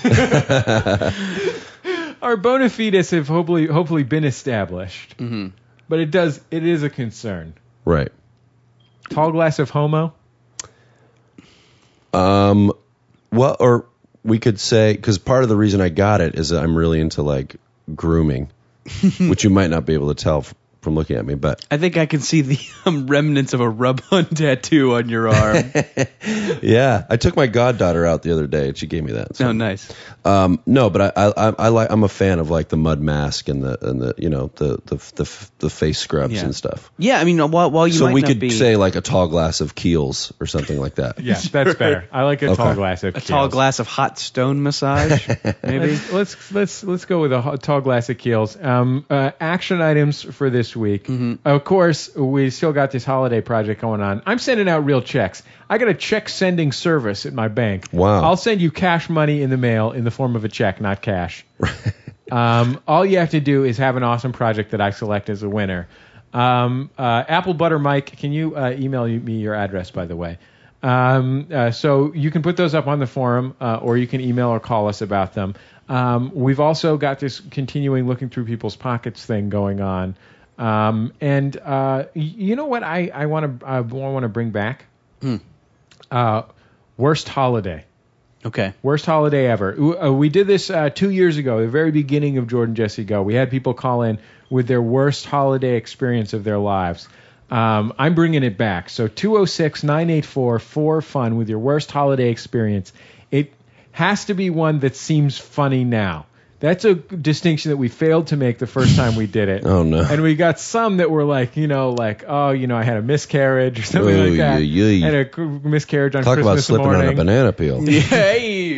our bona fides have hopefully hopefully been established. Mm-hmm. But it does it is a concern. Right. Tall glass of homo. Um, well, or we could say, because part of the reason I got it is that I'm really into like grooming, which you might not be able to tell f- from looking at me, but I think I can see the um, remnants of a rub-on tattoo on your arm. yeah, I took my goddaughter out the other day and she gave me that. So. Oh, nice. Um, no, but I, I, I like, I'm a fan of like the mud mask and the, and the, you know, the, the, the, the face scrubs Yeah. and stuff. Yeah, I mean, while, while you so might we not could be say like a tall glass of Keels or something like that. Yeah, that's better. I like a Okay. tall glass of a tall Keels. glass of hot stone massage, maybe. Let's, let's let's let's go with a ho- tall glass of Keels. Um, uh, action items for this week. Mm-hmm. Of course, we still got this holiday project going on. I'm sending out real checks. I got a check sending service at my bank. Wow. I'll send you cash money in the mail in the form of a check, not cash. um, all you have to do is have an awesome project that I select as a winner. Um, uh, Apple Butter Mike, can you uh, email me your address, by the way? Um, uh, so you can put those up on the forum, uh, or you can email or call us about them. Um, we've also got this continuing looking through people's pockets thing going on. Um, and uh, y- you know what I, I want to I want to bring back? Hmm. Uh, worst holiday. Okay. Worst holiday ever. W- uh, We did this uh, two years ago, the very beginning of Jordan Jesse Go. We had people call in with their worst holiday experience of their lives. Um, I'm bringing it back. So two oh six, nine eight four, four fun with your worst holiday experience. It has to be one that seems funny now. That's a distinction that we failed to make the first time we did it. Oh, no. And we got some that were like, you know, like, oh, you know, I had a miscarriage or something Ooh, like that. yeah, yeah. I had a c- miscarriage on Talk about Christmas slipping morning. on a banana peel. Yay!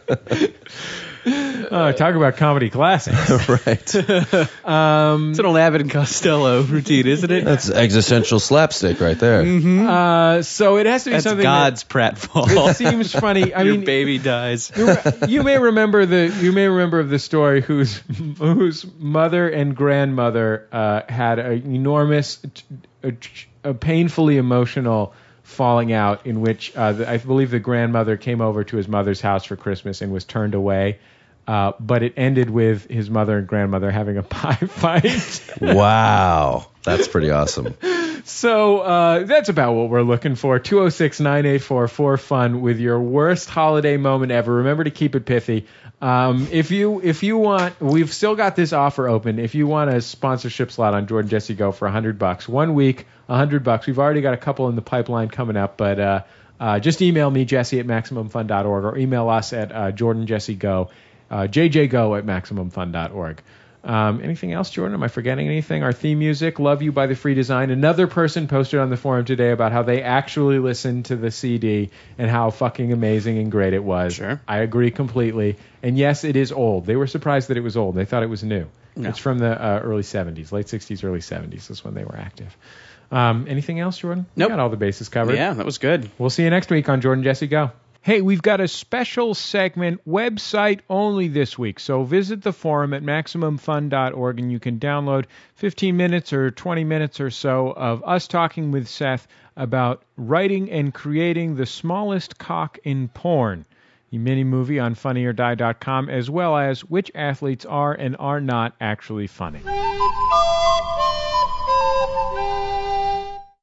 Oh, talk about comedy classics. Right. Um, It's an old Abbott and Costello routine, isn't it? That's existential slapstick right there. uh, so it has to be That's something God's pratfall. that, that seems funny. I Your mean, baby dies. you, you may remember the you may remember of the story whose whose mother and grandmother uh, had an enormous, a, a painfully emotional falling out in which uh, the, I believe the grandmother came over to his mother's house for Christmas and was turned away. Uh, but it ended with his mother and grandmother having a pie fight. Wow. That's pretty awesome. So uh, that's about what we're looking for. two oh six, nine eight four, four fun with your worst holiday moment ever. Remember to keep it pithy. Um, if you if you want, we've still got this offer open. If you want a sponsorship slot on Jordan Jesse Go for one hundred bucks, one week, one hundred bucks. We've already got a couple in the pipeline coming up, but uh, uh, just email me, Jesse at maximum fun dot org, or email us at uh, Jordan Jesse Go. Uh, J J Go at maximum fun dot org. Um, anything else, Jordan? Am I forgetting anything? Our theme music, Love You by The Free Design. Another person posted on the forum today about how they actually listened to the C D and how fucking amazing and great it was. Sure. I agree completely. And yes, it is old. They were surprised that it was old. They thought it was new. No. It's from the uh, early seventies, late sixties, early seventies is when they were active. Um, anything else, Jordan? We Nope. got all the bases covered. Yeah, that was good. We'll see you next week on Jordan Jesse Go. Hey, we've got a special segment, website only this week. So visit the forum at maximum fun dot org and you can download fifteen minutes or twenty minutes or so of us talking with Seth about writing and creating the smallest cock in porn, the mini movie on funny or die dot com, as well as which athletes are and are not actually funny.